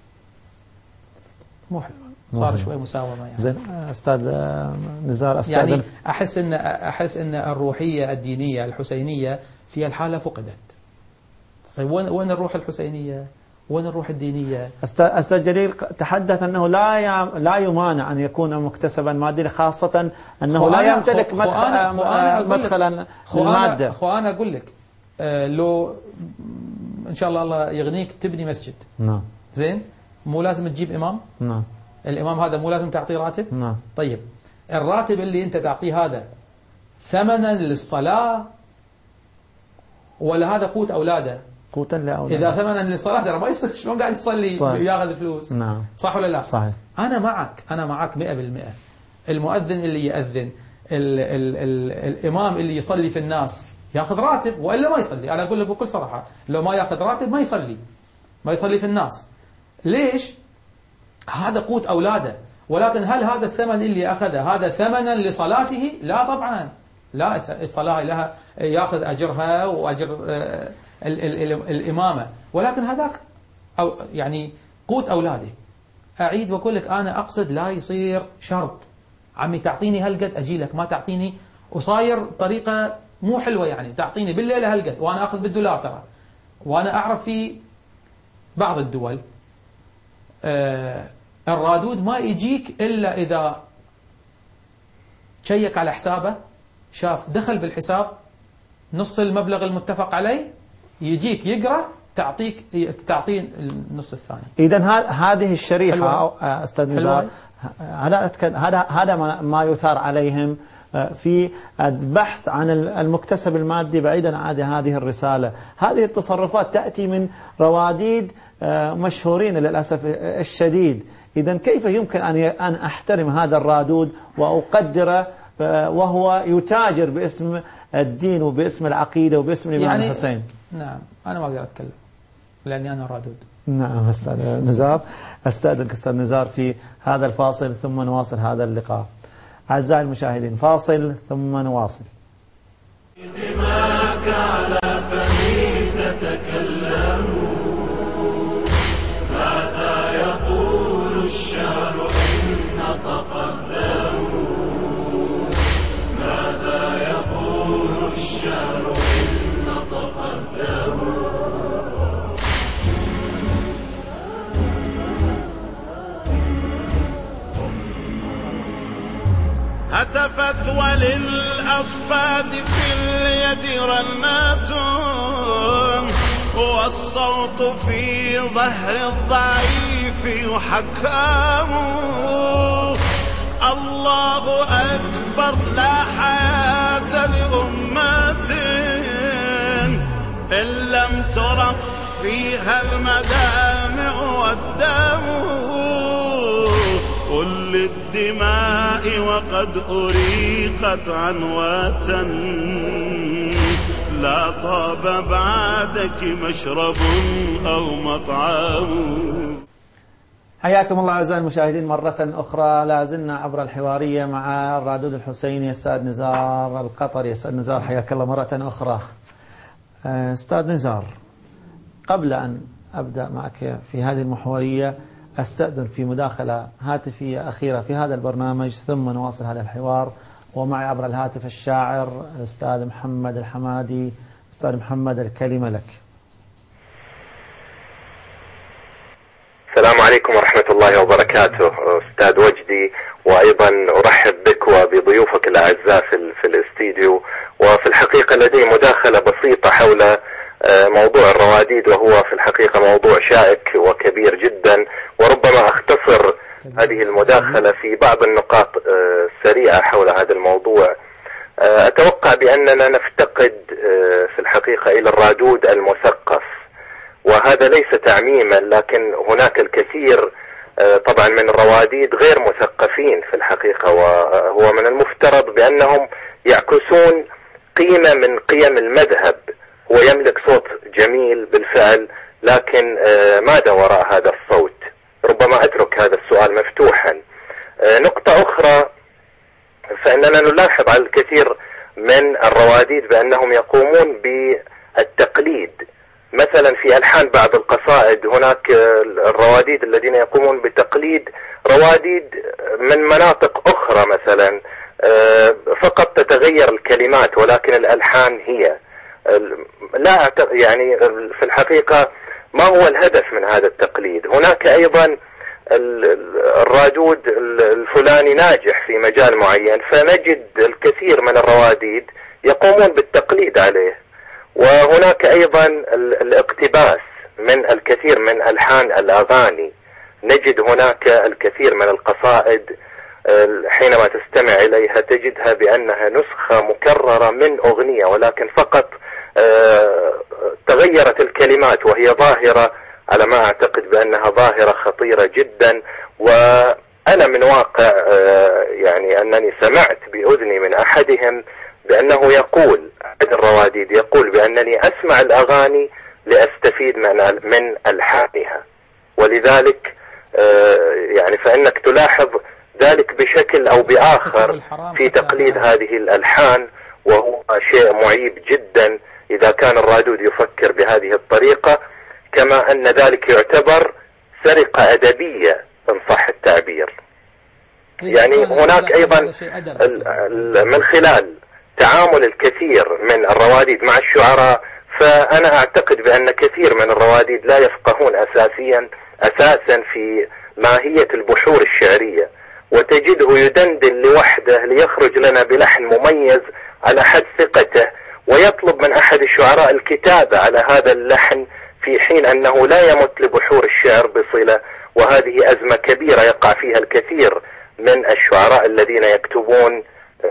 مو حلوة، صار شوي مساومة يعني. زين أستاذ نزار أستاذ يعني أحس إن أحس إن الروحية الدينية الحسينية في الحالة فقدت. طيب وين وين الروح الحسينية؟ وين الروح الدينية؟ أستاذ جليل تحدث أنه لا لا يمانع أن يكون مكتسبا ماديا، خاصة أنه لا يمتلك مدخل مدخلا للمادة. خو أنا أقول لك آه لو إن شاء الله الله يغنيك تبني مسجد. نعم. زين مو لازم تجيب إمام؟ نعم. الإمام هذا مو لازم تعطيه راتب؟ نعم. طيب الراتب اللي أنت تعطيه هذا ثمنا للصلاة ولا هذا قوت أولاده؟ قوتا لأولاده. إذا ثمنا للصلاة ترى ما يصير، شلون قاعد يصلي ياخذ فلوس؟ نعم. صح ولا لا؟ صحيح. أنا معك أنا معك مئة بالمئة. المؤذن اللي يأذن، ال ال ال الإمام اللي يصلي في الناس ياخذ راتب وإلا ما يصلي. أنا أقول لك بكل صراحة لو ما ياخذ راتب ما يصلي ما يصلي في الناس. ليش؟ هذا قوت أولاده. ولكن هل هذا الثمن اللي أخذه هذا ثمنا لصلاته؟ لا طبعا لا، الصلاة لها ياخذ أجرها وأجر ال ال ال الإمامة، ولكن هذاك أو يعني قوت أولاده. أعيد وأقول لك أنا أقصد لا يصير شرط عمي تعطيني هالقد أجي لك، ما تعطيني وصاير طريقة مو حلوة يعني تعطيني بالليلة هالقد وأنا أخذ بالدولار ترى. وأنا أعرف في بعض الدول آه الرادود ما يجيك إلا إذا شيك على حسابه شاف دخل بالحساب نص المبلغ المتفق عليه يجيك يقرأ تعطيك تعطيه النص الثاني. إذا هذه الشريحة أستاذ نزار هذا هذا هذا ما يثار عليهم في البحث عن المكتسب المادي بعيدا عن هذه الرسالة. هذه التصرفات تأتي من رواديد مشهورين للأسف الشديد. إذا كيف يمكن أن أن أحترم هذا الرادود وأقدره وهو يتاجر باسم الدين وباسم العقيدة وباسم الإمام يعني الحسين؟ نعم أنا ما أقدر أتكلم لأني أنا رادود. نعم أستاذ نزار، أستاذنك أستاذ نزار في هذا الفاصل ثم نواصل هذا اللقاء. أعزائي المشاهدين فاصل ثم نواصل. دماك على فمي تتكلم، ماذا يقول الشعر إن تقدم، ماذا يقول الشعر إن تقدم. هتفت وللأصفاد في اليد رنات، والصوت في ظهر الضعيف يحكم. الله أكبر لا حياة لأمة إن لم ترق فيها المدامع والدم. قل للدماء وقد أريقت عنواتا، لا طاب بعدك مشرب أو مطعم. حياكم الله أعزائي المشاهدين مرة أخرى. لا زلنا عبر الحوارية مع الرادود الحسيني أستاذ نزار القطري. أستاذ نزار حياك الله مرة أخرى. أستاذ نزار، قبل أن أبدأ معك في هذه المحورية أستأذن في مداخلة هاتفية أخيرة في هذا البرنامج ثم نواصل هذا الحوار. ومعي عبر الهاتف الشاعر الأستاذ محمد الحمادي. أستاذ محمد الكلمة لك. السلام عليكم ورحمة الله وبركاته أستاذ وجدي، وأيضا أرحب بك وبضيوفك الأعزاء في, في الاستديو. وفي الحقيقة لدي مداخلة بسيطة حول موضوع الرواديد، وهو في الحقيقة موضوع شائك وكبير جدا، وربما أختصر هذه المداخلة في بعض النقاط سريعة حول هذا الموضوع. أتوقع بأننا نفتقد في الحقيقة إلى الرادود المثقف، وهذا ليس تعميما، لكن هناك الكثير طبعا من الرواديد غير مثقفين في الحقيقة، وهو من المفترض بأنهم يعكسون قيمة من قيم المذهب. هو يملك صوت جميل بالفعل، لكن ماذا وراء هذا الصوت؟ ربما أترك هذا السؤال مفتوحا. نقطة أخرى، فإننا نلاحظ على الكثير من الرواديد بأنهم يقومون بالتقليد. مثلا في ألحان بعض القصائد هناك الرواديد الذين يقومون بتقليد رواديد من مناطق أخرى مثلا، فقط تتغير الكلمات ولكن الألحان هي لا يعني في الحقيقة ما هو الهدف من هذا التقليد؟ هناك أيضا الرادود الفلاني ناجح في مجال معين، فنجد الكثير من الرواديد يقومون بالتقليد عليه. وهناك أيضا الاقتباس من الكثير من ألحان الأغاني، نجد هناك الكثير من القصائد حينما تستمع إليها تجدها بأنها نسخة مكررة من أغنية، ولكن فقط تغيرت الكلمات، وهي ظاهرة على ما أعتقد بأنها ظاهرة خطيرة جدا. وأنا من واقع يعني أنني سمعت بأذني من أحدهم بأنه يقول، أحد الرواديد يقول بأنني أسمع الأغاني لأستفيد من من ألحانها، ولذلك يعني فإنك تلاحظ ذلك بشكل أو بآخر في تقليد هذه الألحان، وهو شيء معيب جدا إذا كان الرادود يفكر بهذه الطريقة، كما أن ذلك يعتبر سرقة أدبية إن صح التعبير. يعني هناك أيضا من خلال تعامل الكثير من الرواديد مع الشعراء، فأنا أعتقد بأن كثير من الرواديد لا يفقهون أساسيا أساسا في ماهية البحور الشعرية، وتجده يدندن لوحده ليخرج لنا بلحن مميز على حد ثقته، ويطلب من أحد الشعراء الكتابة على هذا اللحن في حين أنه لا يمت لبحور الشعر بصلة. وهذه أزمة كبيرة يقع فيها الكثير من الشعراء الذين يكتبون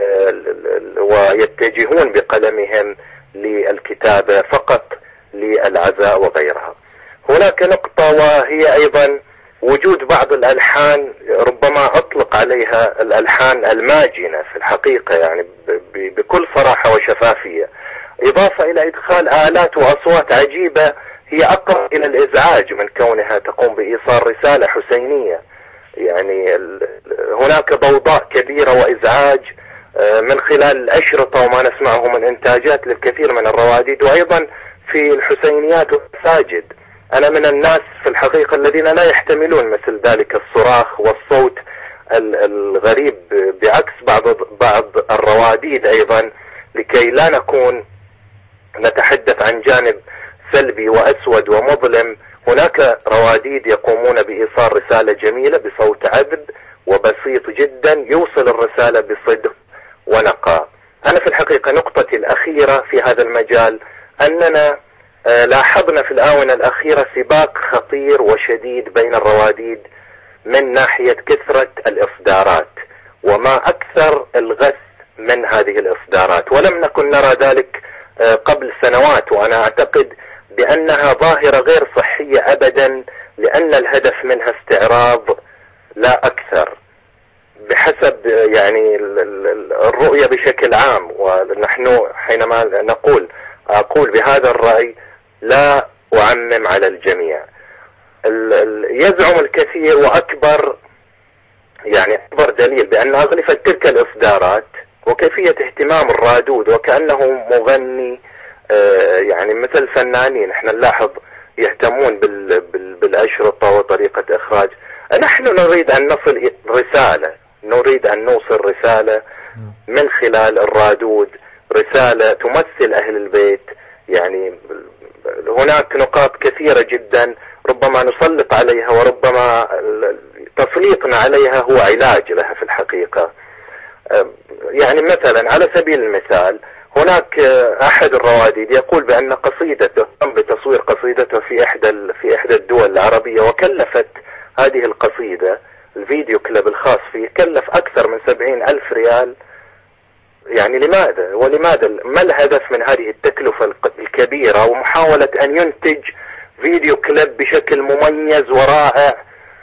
ويتجهون بقلمهم للكتابة فقط للعزاء وغيرها. هناك نقطة وهي أيضا وجود بعض الألحان ربما أطلق عليها الألحان الماجنة في الحقيقة، يعني بكل صراحة وشفافية، إضافة إلى إدخال آلات وأصوات عجيبة هي أقرب إلى الإزعاج من كونها تقوم بإيصال رسالة حسينية. يعني هناك ضوضاء كبيرة وإزعاج من خلال الأشرطة وما نسمعه من إنتاجات للكثير من الرواديد، وأيضا في الحسينيات والمساجد. أنا من الناس في الحقيقة الذين لا يحتملون مثل ذلك الصراخ والصوت الغريب بعكس بعض بعض الرواديد أيضا، لكي لا نكون نتحدث عن جانب سلبي وأسود ومظلم. هناك رواديد يقومون بإيصال رسالة جميلة بصوت عذب وبسيط جدا يوصل الرسالة بصدق ونقاء. أنا في الحقيقة نقطتي الأخيرة في هذا المجال أننا لاحظنا في الآونة الأخيرة سباق خطير وشديد بين الرواديد من ناحية كثرة الإصدارات، وما أكثر الغث من هذه الإصدارات، ولم نكن نرى ذلك قبل سنوات. وأنا أعتقد بأنها ظاهرة غير صحية أبدا، لأن الهدف منها استعراض لا أكثر بحسب يعني الرؤية بشكل عام. ونحن حينما نقول أقول بهذا الرأي لا أعمم على الجميع. يزعم الكثير وأكبر يعني أكبر دليل بأن أغلفة تلك الإصدارات وكيفية اهتمام الرادود وكأنه مغني يعني مثل فنانين. احنا نلاحظ يهتمون بال بال بالأشرطة وطريقة إخراج. نحن نريد أن نصل رسالة، نريد أن نوصل رسالة من خلال الرادود، رسالة تمثل أهل البيت. يعني هناك نقاط كثيرة جدا ربما نسلط عليها، وربما تسليطنا عليها هو علاج لها في الحقيقة. يعني مثلا على سبيل المثال هناك أحد الرواديد يقول بأن قصيدته قام بتصوير قصيدته في إحدى في إحدى الدول العربية، وكلفت هذه القصيدة الفيديو كليب الخاص فيه كلف أكثر من سبعين ألف ريال. يعني لماذا؟ ولماذا؟ ما الهدف من هذه التكلفة الكبيرة ومحاولة أن ينتج فيديو كليب بشكل مميز ورائع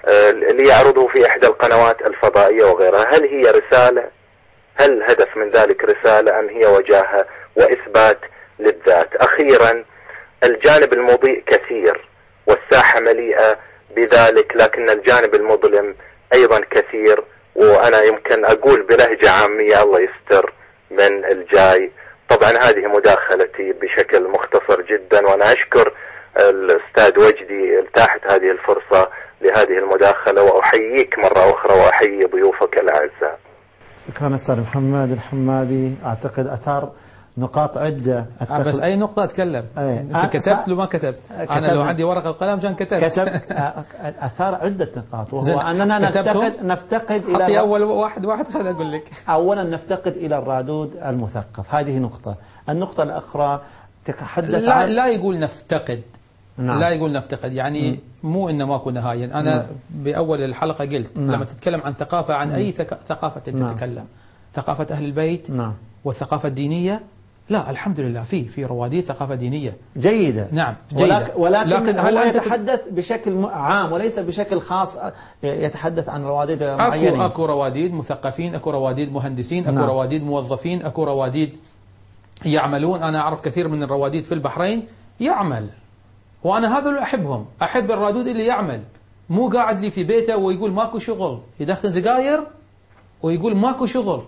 ليعرضه في إحدى القنوات الفضائية وغيرها؟ هل هي رسالة؟ هل الهدف من ذلك رسالة أم هي وجاهة وإثبات للذات؟ أخيرا، الجانب المضيء كثير والساحة مليئة بذلك، لكن الجانب المظلم أيضا كثير. وأنا يمكن أقول بلهجة عامية الله يستر من الجاي. طبعا هذه مداخلتي بشكل مختصر جدا، وأنا أشكر الأستاذ وجدي التاحت هذه الفرصة لهذه المداخلة، وأحييك مرة أخرى وأحيي ضيوفك الأعزاء. شكرا أستاذ محمد الحمادي. أعتقد أثار نقاط عدة. بس أي نقطة أتكلم؟ أيه. أنت كتبت لو ما كتبت؟ أنا لو عندي ورقة وقلم كان كتبت. كتبت أثار عدة نقاط، وهو أننا نفتقد نفتقد إلى حطي أول واحد واحد خليني أقول لك. أولا نفتقد إلى الرادود المثقف، هذه نقطة. النقطة الأخرى تتحدث لا عن لا يقول نفتقد. نعم. لا يقول نفتقد، يعني م. مو إنه ماكو نهاية. أنا نعم. بأول الحلقة قلت نعم. لما تتكلم عن ثقافة، عن أي ثقافة تتكلم، نعم. ثقافة أهل البيت نعم. والثقافة الدينية، لا الحمد لله في في رواديد ثقافة دينية جيدة. نعم جيدة. ولكن, ولكن هل هو يتحدث بشكل عام وليس بشكل خاص، يتحدث عن رواديد معينة. أكو, أكو رواديد مثقفين، أكو رواديد مهندسين، أكو نعم. رواديد موظفين، أكو رواديد يعملون. أنا أعرف كثير من الرواديد في البحرين يعمل، وأنا هذا اللي أحبهم. أحب الرادود اللي يعمل، مو قاعد لي في بيته ويقول ماكو شغل، يدخن سجاير ويقول ماكو شغل.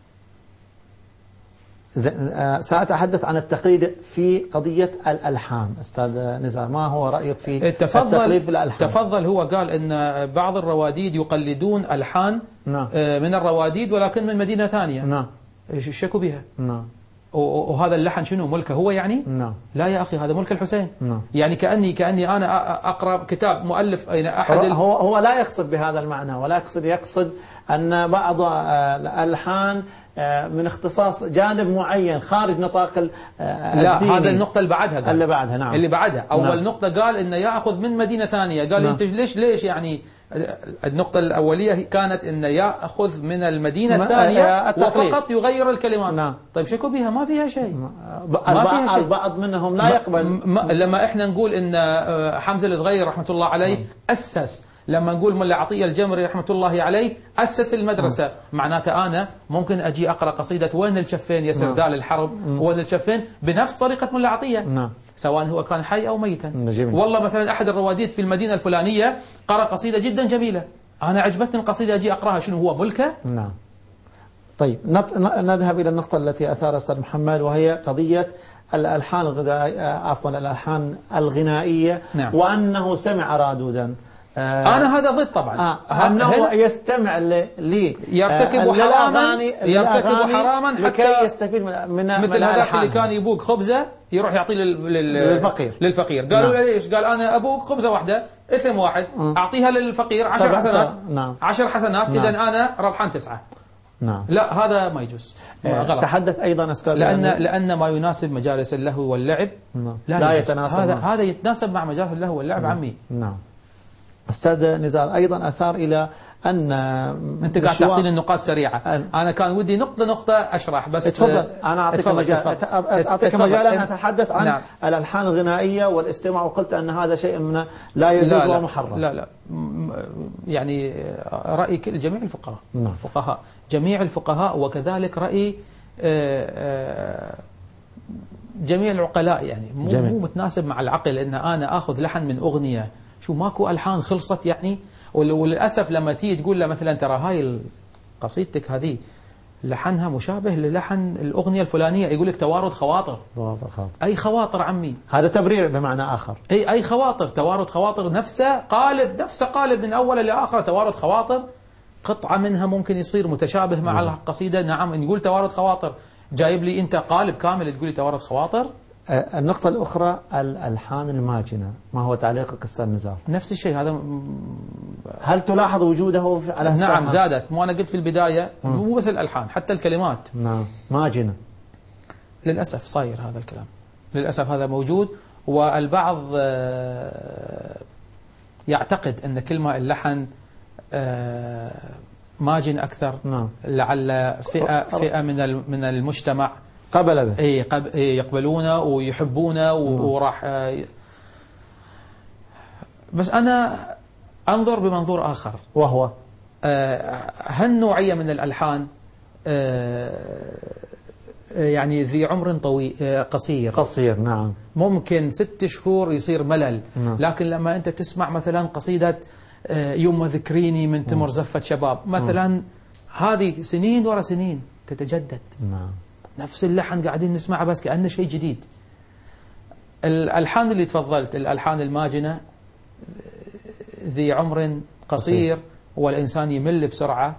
سأتحدث عن التقليد في قضية الألحان. أستاذ نزار، ما هو رأيك في تفضل التقليد في الألحان؟ تفضل. هو قال أن بعض الرواديد يقلدون ألحان نعم. من الرواديد ولكن من مدينة ثانية. نعم. شكوا بها. نعم. وهذا اللحن شنو ملكه هو يعني؟ نعم. لا يا أخي، هذا ملك الحسين. نعم. يعني كأني كأني أنا أقرأ كتاب مؤلف أين أحد هو, هو هو لا يقصد بهذا المعنى، ولا يقصد يقصد أن بعض الألحان من اختصاص جانب معين خارج نطاق الديني. لا، هذا النقطة اللي بعدها قال. اللي بعدها نعم. اللي بعدها أول نعم. نقطة قال إنه يأخذ من مدينة ثانية. قال نعم. أنت ليش ليش يعني النقطة الأولية كانت إنه يأخذ من المدينة الثانية وفقط يغير الكلمات. نعم. طيب شكو بها؟ ما فيها شيء. ما فيها شيء. البعض منهم لا يقبل. لما إحنا نقول إن حمزة الصغير رحمة الله عليه نعم. أسس، لما نقول ملا عطية الجمري رحمة الله عليه أسس المدرسة، نعم. معناته أنا ممكن أجي أقرأ قصيدة وين الشفين يا سردال نعم. الحرب نعم. وين الشفين بنفس طريقة ملا عطية نعم. سواء هو كان حي أو ميتا. نجيب. والله مثلا أحد الرواديد في المدينة الفلانية قرأ قصيدة جدا جميلة، أنا عجبتني القصيدة أجي أقرأها، شنو هو ملكة؟ نعم. طيب نذهب إلى النقطة التي أثار أستاذ محمد، وهي قضية الألحان الغذائية، عفوا الألحان الغنائية نعم. وأنه سمع رادودا. آه أنا هذا ضد طبعا. آه أنه يستمع لي يرتكب آه حراما يرتكب حراما لكي يستفيد من, من مثل هذاك اللي كان يبوق خبزة يروح يعطيه للفقير. للفقير قالوا له ليش؟ قال أنا أبوق خبزة واحدة إثم واحد م. أعطيها للفقير عشر حسنات. نعم. عشر حسنات نعم. إذا أنا ربحان تسعة. نعم. لا هذا ما يجوز. غلط. تحدث أيضا أستاذ لأن لأن ما يناسب مجالس اللهو واللعب نعم. لا, لا يتناسب. هذا مع. هذا يتناسب مع مجالس اللهو واللعب. نعم. عمي. نعم. أستاذ نزار أيضا أثار إلى أن أنت قاعد تعطيني النقاط سريعة. أن أنا كان ودي نقطة نقطة أشرح بس. اتفضل. أنا أعطيك مجال أعطيك مجال أن أتحدث عن نعم. الألحان الغنائية والاستماع، وقلت أن هذا شيء من لا يجوز ومحرم. لا لا يعني رأي كل جميع الفقهاء نعم. فقهاء جميع الفقهاء، وكذلك رأي جميع العقلاء، يعني مو, مو متناسب مع العقل إن أنا أخذ لحن من أغنية. شو ماكو ألحان خلصت يعني. وللأسف لما تيجي تقول له مثلا ترى هاي قصيدتك هذه لحنها مشابه للحن الأغنية الفلانية، يقول لك توارد خواطر. خواطر خواطر. أي خواطر عمي؟ هذا تبرير بمعنى آخر. أي أي خواطر، توارد خواطر، نفسه قالب، نفسه قالب من أول لآخر توارد خواطر. قطعة منها ممكن يصير متشابه مع نعم. القصيدة. نعم نقول توارد خواطر، جايب لي أنت قالب كامل تقول لي توارد خواطر. النقطة الأخرى الألحان الماجنة، ما هو تعليقك أستاذ نزار؟ نفس الشيء هذا. هل تلاحظ وجوده على الساحة؟ نعم زادت، مو أنا قلت في البداية مو بس الألحان حتى الكلمات. نعم ماجنة. للأسف صاير هذا الكلام، للأسف هذا موجود. والبعض يعتقد أن كل ما اللحن ماجن أكثر نعم. لعل فئة فئة من من المجتمع قبل به اي يقبلونه ويحبونه وراح. بس أنا أنظر بمنظور آخر، وهو هالنوعية من الألحان يعني ذي عمر طويل قصير قصير نعم، ممكن ست شهور يصير ملل نعم. لكن لما أنت تسمع مثلا قصيدة يوم ذكريني من تمر زفة شباب مثلا، هذه سنين ورا سنين تتجدد. نعم. نفس اللحن قاعدين نسمعه بس كأنه شيء جديد. الألحان اللي تفضلت، الألحان الماجنة ذي عمر قصير والإنسان يمل بسرعة،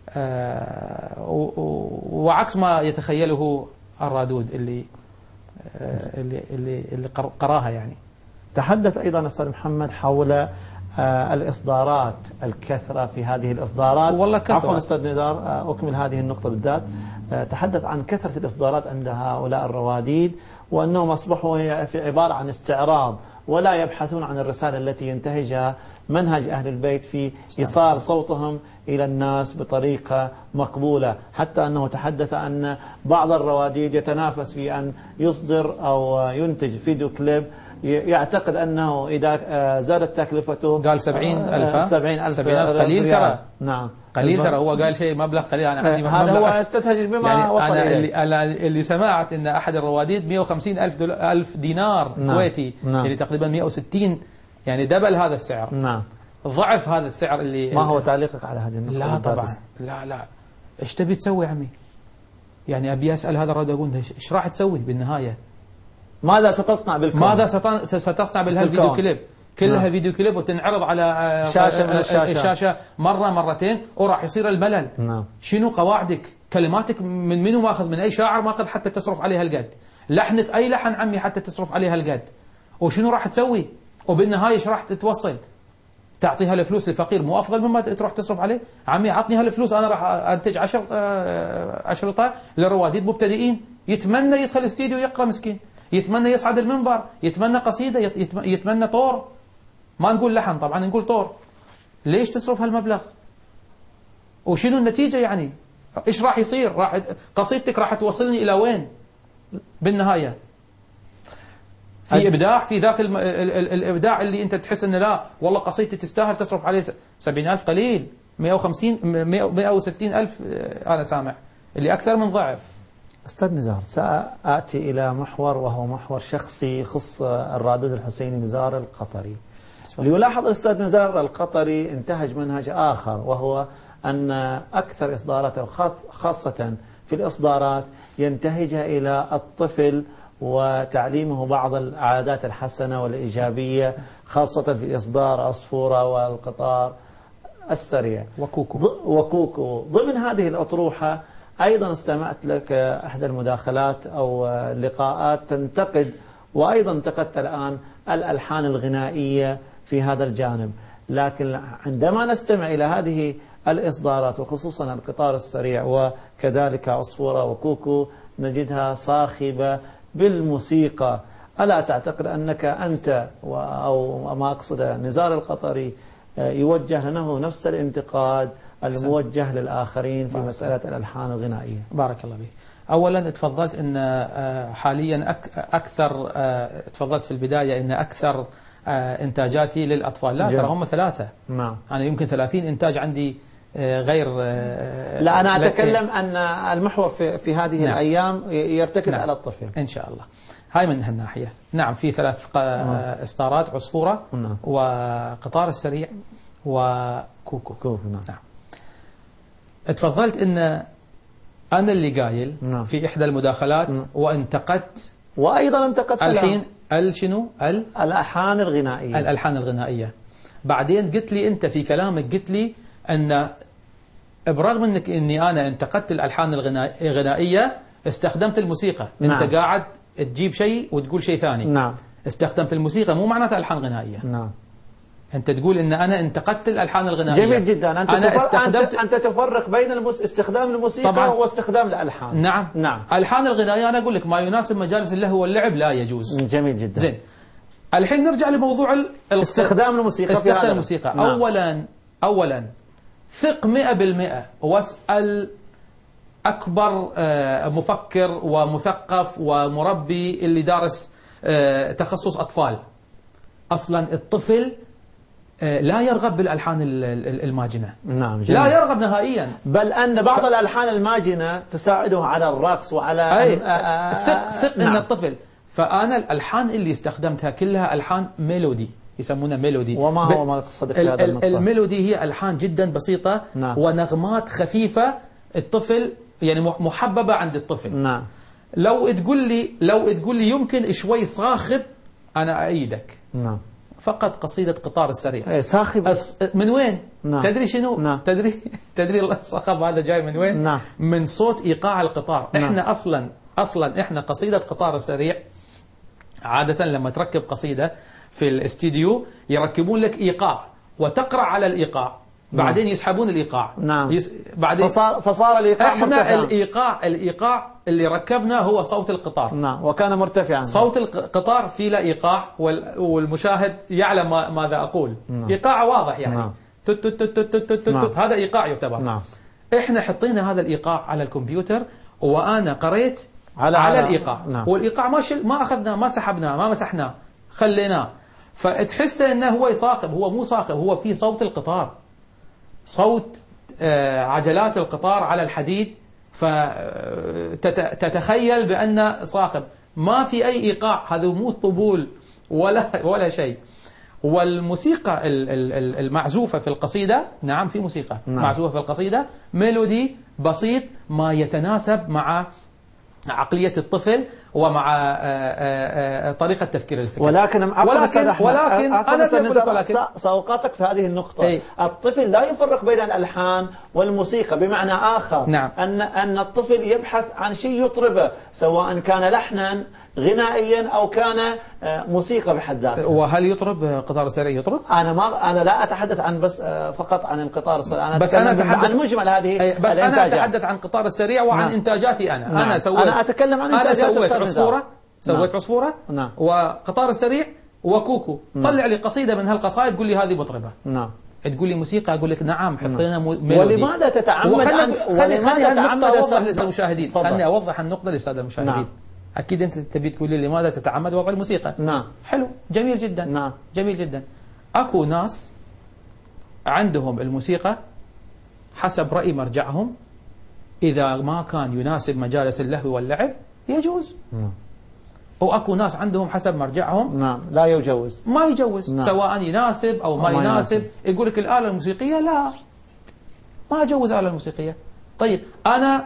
وعكس ما يتخيله الرادود اللي اللي اللي, اللي قراها. يعني تحدث أيضا أستاذ محمد حول الإصدارات، الكثرة في هذه الإصدارات. والله كثرة. عفوا أستاذ نزار أكمل هذه النقطة بالذات. تحدث عن كثرة الإصدارات عند هؤلاء الرواديد، وأنهم أصبحوا في عبارة عن استعراض ولا يبحثون عن الرسالة التي ينتهجها منهج أهل البيت في إيصال صوتهم إلى الناس بطريقة مقبولة، حتى أنه تحدث أن بعض الرواديد يتنافس في أن يصدر أو ينتج فيديو كليب يعتقد أنه إذا زادت تكلفته قال سبعين ألف سبعين ألف, سبعين ألف قليل ترى. نعم قليل ترى، هو قال شيء مبلغ قليل. أنا عندي هذا هو استنتج بما يعني وصل أنا إليه. اللي, اللي سمعت أن أحد الرواديد مئة وخمسين ألف, ألف دينار نعم. كويتي نعم. يعني تقريبا مئة وستين، يعني دبل هذا السعر. نعم. ضعف هذا السعر. اللي ما هو تعليقك على هذه النقطة؟ لا طبعا لا لا ايش تبي تسوي عمي؟ يعني أبي أسأل هذا الرجل أقول ايش راح تسوي بالنهاية؟ ماذا ستصنع بالكون؟ ماذا ستصنع بهالفيديو كليب؟ كلها نعم. فيديو كليب وتنعرض على شاشة من الشاشة. الشاشة مرة مرتين وراح يصير الملل. نعم. شنو قواعدك؟ كلماتك من منو ماخذ؟ من أي شاعر ماخذ حتى تصرف عليها القد؟ لحنك أي لحن عمي حتى تصرف عليها القد؟ وشنو راح تسوي؟ وبالنهاية ايش راح تتوصل؟ تعطيها الفلوس للفقير مو أفضل مما تروح تصرف عليه؟ عمي عطني هالفلوس أنا راح أنتج عشر أشرطة للرواديد مبتدئين. يتمنى يدخل استديو يقرأ مسكين، يتمنى يصعد المنبر، يتمنى قصيدة، يتمنى طور. ما نقول لحن طبعا، نقول طور. ليش تصرف هالمبلغ؟ وشنو النتيجة يعني؟ إيش راح يصير؟ راح قصيدتك راح توصلني إلى وين بالنهاية؟ في إبداع في ذاك الم... ال... ال... الإبداع اللي أنت تحس أنه لا والله قصيدتي تستاهل تصرف عليه سبعين ألف قليل، مئة وخمسين مئة وستين ألف أنا سامع اللي أكثر من ضعف. أستاذ نزار سأتي إلى محور وهو محور شخصي يخص الرادود الحسيني نزار القطري. ليلاحظ الأستاذ نزار القطري انتهج منهج آخر، وهو أن أكثر إصداراته خاصة في الإصدارات ينتهجها إلى الطفل وتعليمه بعض العادات الحسنة والإيجابية، خاصة في إصدار عصفورة والقطار السريع وكوكو. وكوكو ضمن هذه الأطروحة أيضا استمعت لك أحد المداخلات أو اللقاءات تنتقد، وأيضا انتقدت الآن الألحان الغنائية في هذا الجانب. لكن عندما نستمع إلى هذه الإصدارات وخصوصا القطار السريع وكذلك عصفورة وكوكو نجدها صاخبة بالموسيقى. ألا تعتقد أنك أنت أو ما أقصد نزار القطري يوجه له نفس الانتقاد الموجه للآخرين في مسألة الألحان الغنائية؟ بارك الله بك. أولا تفضلت أن حاليا أكثر، تفضلت في البداية أن أكثر إنتاجاتي للأطفال. لا ترى هم ثلاثة. نعم. أنا يمكن ثلاثين إنتاج عندي غير. لا أنا أتكلم أن المحور في, في هذه نعم. الأيام يرتكز نعم. على الطفل إن شاء الله. هاي من هالناحية. نعم في ثلاث إصدارات، عصفورة نعم. وقطار السريع وكوكو. كوكو. نعم. نعم. تفضلت أن أنا اللي قايل نعم. في إحدى المداخلات نعم. وانتقدت وأيضا انتقدت الحين ال شنو ال الألحان الغنائية الألحان الغنائية. بعدين قلت لي أنت في كلامك قلت لي أن برغم أنك أني أنا انتقدت الألحان الغنائية استخدمت الموسيقى. نعم. أنت قاعد تجيب شيء وتقول شيء ثاني. نعم. استخدمت الموسيقى مو معناتها ألحان غنائية. نعم. أنت تقول إن أنا انتقدت الألحان الغنائية. جميل جدا. أنت, أنا تفر... استخدمت... أنت... أنت تفرق بين المس... استخدام الموسيقى طبعا. واستخدام الألحان. نعم. نعم. الألحان الغنائية أنا أقول لك ما يناسب مجالس اللهو واللعب لا يجوز. جميل جدا. زين. الحين نرجع لموضوع ال... استخدام الموسيقى. استخدام الموسيقى. نعم. أولا أولا ثق مئة بالمئة واسأل أكبر مفكر ومثقف ومربي اللي دارس تخصص أطفال. أصلا الطفل لا يرغب بالألحان الماجنة. نعم. جميل. لا يرغب نهائيا. بل أن بعض ف... الألحان الماجنة تساعده على الرقص وعلى أي ثق ثق نعم. إن الطفل. فأنا الألحان اللي استخدمتها كلها ألحان ميلودي يسمونها ميلودي. وما هو ما قصدك في هذا النقطة؟ الميلودي هي ألحان جدا بسيطة. نعم. ونغمات خفيفة الطفل يعني محببة عند الطفل. نعم. لو تقول لي لو تقول لي يمكن شوي صاخب أنا أأيدك. نعم. فقط قصيدة قطار السريع. ايه صاخب. أس... من وين؟ نعم. تدري شنو؟ نعم. تدري تدري الصخب هذا جاي من وين؟ نعم. من صوت إيقاع القطار. نعم. احنا أصلا أصلا احنا قصيدة قطار السريع عادة لما تركب قصيدة في الاستديو يركبون لك إيقاع وتقرأ على الإيقاع بعدين نعم. يسحبون الإيقاع. نعم. يس... بعدين فصار فصار الإيقاع احنا مرتفعا. الإيقاع الإيقاع اللي ركبنا هو صوت القطار. نعم. وكان مرتفعا. صوت القطار فيه له إيقاع وال... والمشاهد يعلم ما... ماذا أقول. نعم. إيقاع واضح يعني. نعم. تت تت تت تت تت نعم. هذا إيقاع يعتبر. نعم. احنا حطينا هذا الإيقاع على الكمبيوتر وأنا قريت على, على الإيقاع. نعم. والإيقاع ما شل... ما أخذناه ما سحبناه ما مسحناه خليناه. فتحسه انه هو صاخب. هو مو صاخب هو في صوت القطار صوت آه عجلات القطار على الحديد. فتتخيل بأن صاخب ما في أي إيقاع. هذا مو طبول ولا ولا شيء. والموسيقى المعزوفة في القصيدة نعم في موسيقى نعم. معزوفة في القصيدة ميلودي بسيط ما يتناسب مع عقلية الطفل ومع آآ آآ طريقة تفكير الفكر. ولكن ولكن, ولكن أنا أقول لك ولكن سأوقاتك في هذه النقطة. ايه؟ الطفل لا يفرق بين الألحان والموسيقى بمعنى آخر. نعم. أن أن الطفل يبحث عن شيء يطربه سواء كان لحنا غنائيا أو كان موسيقى بحد ذاتها. وهل يطرب قطار السريع يطرب؟ أنا ما أنا لا أتحدث عن بس فقط عن القطار السريع. أنا بس أنا أتحدث عن مجمل هذه بس أنا أتحدث عن قطار السريع وعن نعم. إنتاجاتي أنا. نعم. أنا سويت أنا أتكلم عن أنا سويت عصفورة سويت نعم. عصفورة نعم. وقطار السريع وكوكو. نعم. طلع لي قصيدة من هالقصائد تقول لي هذه مطربة. نعم. تقول لي موسيقى أقول لك نعم حطينا ميلودي. ولماذا تتعمد عن خلي خلي النقطة أوضح للمشاهدين. فضل. خلني أوضح النقطة للسادة المشاهدين. نعم. أكيد أنت تبي تقول لي لماذا تتعمد وضع الموسيقى. نعم. حلو جميل جدا. نعم. جميل جدا. أكو ناس عندهم الموسيقى حسب رأي مرجعهم إذا ما كان يناسب مجالس اللهو واللعب يجوز. نعم. وأكو ناس عندهم حسب مرجعهم نعم لا يجوز ما يجوز. نعم. سواء يناسب أو ما, أو ما يناسب. يناسب يقول لك الآلة الموسيقية لا ما أجوز آلة الموسيقية. طيب أنا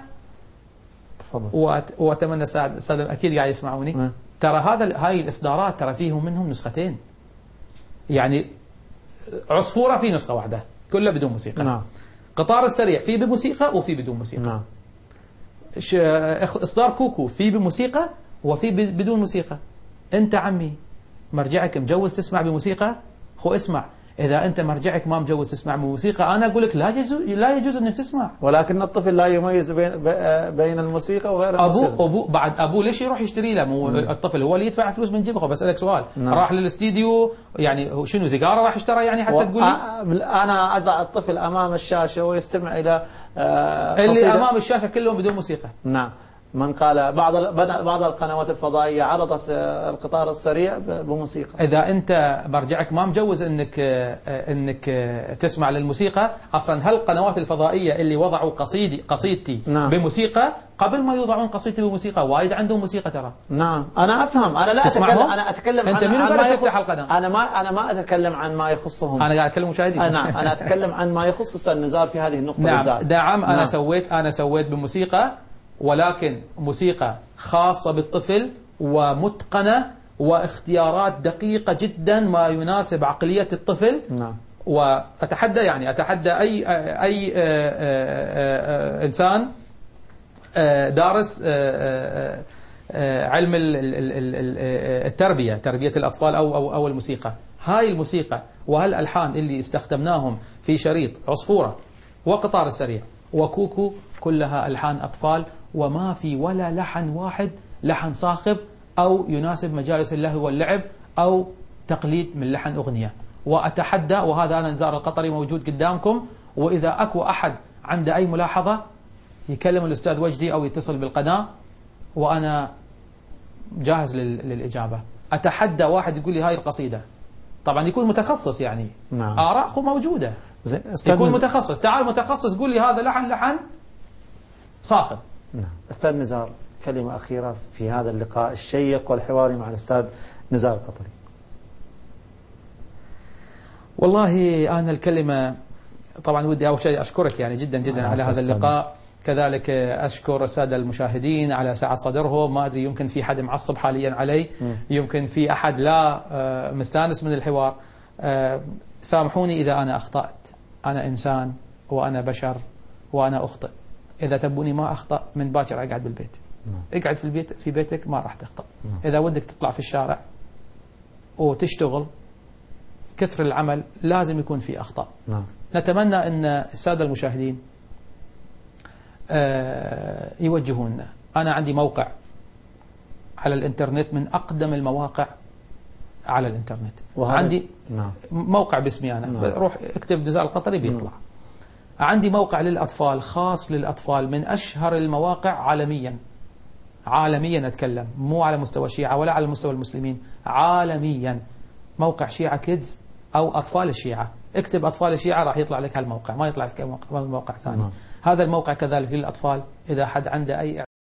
وأت... وأتمنى السادة أكيد قاعد يسمعوني. م. ترى هذا هاي الإصدارات ترى فيهم منهم نسختين يعني عصفورة في نسخة واحدة كلها بدون موسيقى. نعم. قطار السريع في بموسيقى وفي بدون موسيقى. نعم. ش... إصدار كوكو في بموسيقى وفي بدون موسيقى. أنت عمي مرجعك مجوز تسمع بموسيقى خو اسمع. إذا أنت مرجعك ما مجوز تسمع بموسيقى أنا أقول لك لا يجوز لا يجوز أنك تسمع. ولكن الطفل لا يميز بين بين الموسيقى وغير الموسيقى. أبوه أبوه بعد أبوه ليش يروح يشتري له مو الطفل هو اللي يدفع فلوس من جيبه. بسألك سؤال. نعم. راح للاستديو يعني شنو سيجارة راح اشترى يعني حتى و... تقول لي أنا أضع الطفل أمام الشاشة ويستمع إلى آه اللي أمام الشاشة كلهم بدون موسيقى. نعم. من قال بعض بعض القنوات الفضائية عرضت القطار السريع بموسيقى. إذا أنت مرجعك ما مجوز إنك إنك تسمع للموسيقى أصلا هالقنوات الفضائية اللي وضعوا قصيدي قصيدتي نعم. بموسيقى قبل ما يوضعون قصيدتي بموسيقى وايد عندهم موسيقى ترى. نعم أنا أفهم. أنا لا أتكلم أنا أتكلم أنت عن منو عن قالك تفتح القناة؟ أنا ما أنا ما أتكلم عن ما يخصهم. أنا قاعد أتكلم مشاهدين. نعم أنا أتكلم عن ما يخص النزار في هذه النقطة. نعم بالذات. نعم أنا نعم. سويت أنا سويت بموسيقى ولكن موسيقى خاصة بالطفل ومتقنة واختيارات دقيقة جدا ما يناسب عقلية الطفل. نعم. وأتحدى يعني أتحدى أي أي إنسان دارس علم التربية، تربية الأطفال أو أو أو الموسيقى، هاي الموسيقى وهالألحان اللي استخدمناهم في شريط عصفورة وقطار السريع وكوكو كلها ألحان أطفال، وما في ولا لحن واحد لحن صاخب أو يناسب مجالس اللهو واللعب أو تقليد من لحن أغنية. وأتحدى، وهذا أنا نزار القطري موجود قدامكم، وإذا أكو أحد عنده أي ملاحظة يكلم الأستاذ وجدي أو يتصل بالقناة وأنا جاهز للإجابة. أتحدى واحد يقول لي هاي القصيدة، طبعا يكون متخصص يعني. نعم. آراء موجودة، يكون متخصص. تعال متخصص قول لي هذا لحن لحن صاخب. نعم. أستاذ نزار، كلمة أخيرة في هذا اللقاء الشيق والحواري مع الأستاذ نزار القطري. والله أنا الكلمة طبعا ودي أول شيء أشكرك يعني جدا جدا على هذا اللقاء، كذلك أشكر السادة المشاهدين على سعة صدرهم. ما أدري يمكن في حد معصب حاليا علي، يمكن في أحد لا مستانس من الحوار. سامحوني إذا أنا أخطأت، أنا إنسان وأنا بشر وأنا أخطئ. إذا تبوني ما أخطأ من باكر أقعد بالبيت. اقعد في البيت في بيتك ما راح تخطأ. إذا ودك تطلع في الشارع وتشتغل كثر العمل لازم يكون في أخطاء. نعم. نتمنى أن السادة المشاهدين يوجهونا. أنا عندي موقع على الإنترنت من أقدم المواقع على الإنترنت، عندي نعم. موقع باسمي أنا. نعم. روح اكتب نزار القطري بيطلع. نعم. عندي موقع للأطفال خاص للأطفال من أشهر المواقع عالميا، عالميا أتكلم، مو على مستوى الشيعة ولا على مستوى المسلمين، عالميا. موقع شيعة كيدز أو أطفال الشيعة، اكتب أطفال الشيعة راح يطلع لك هالموقع، ما يطلع لك موقع ثاني. نعم. هذا الموقع كذلك للأطفال. إذا حد عنده أي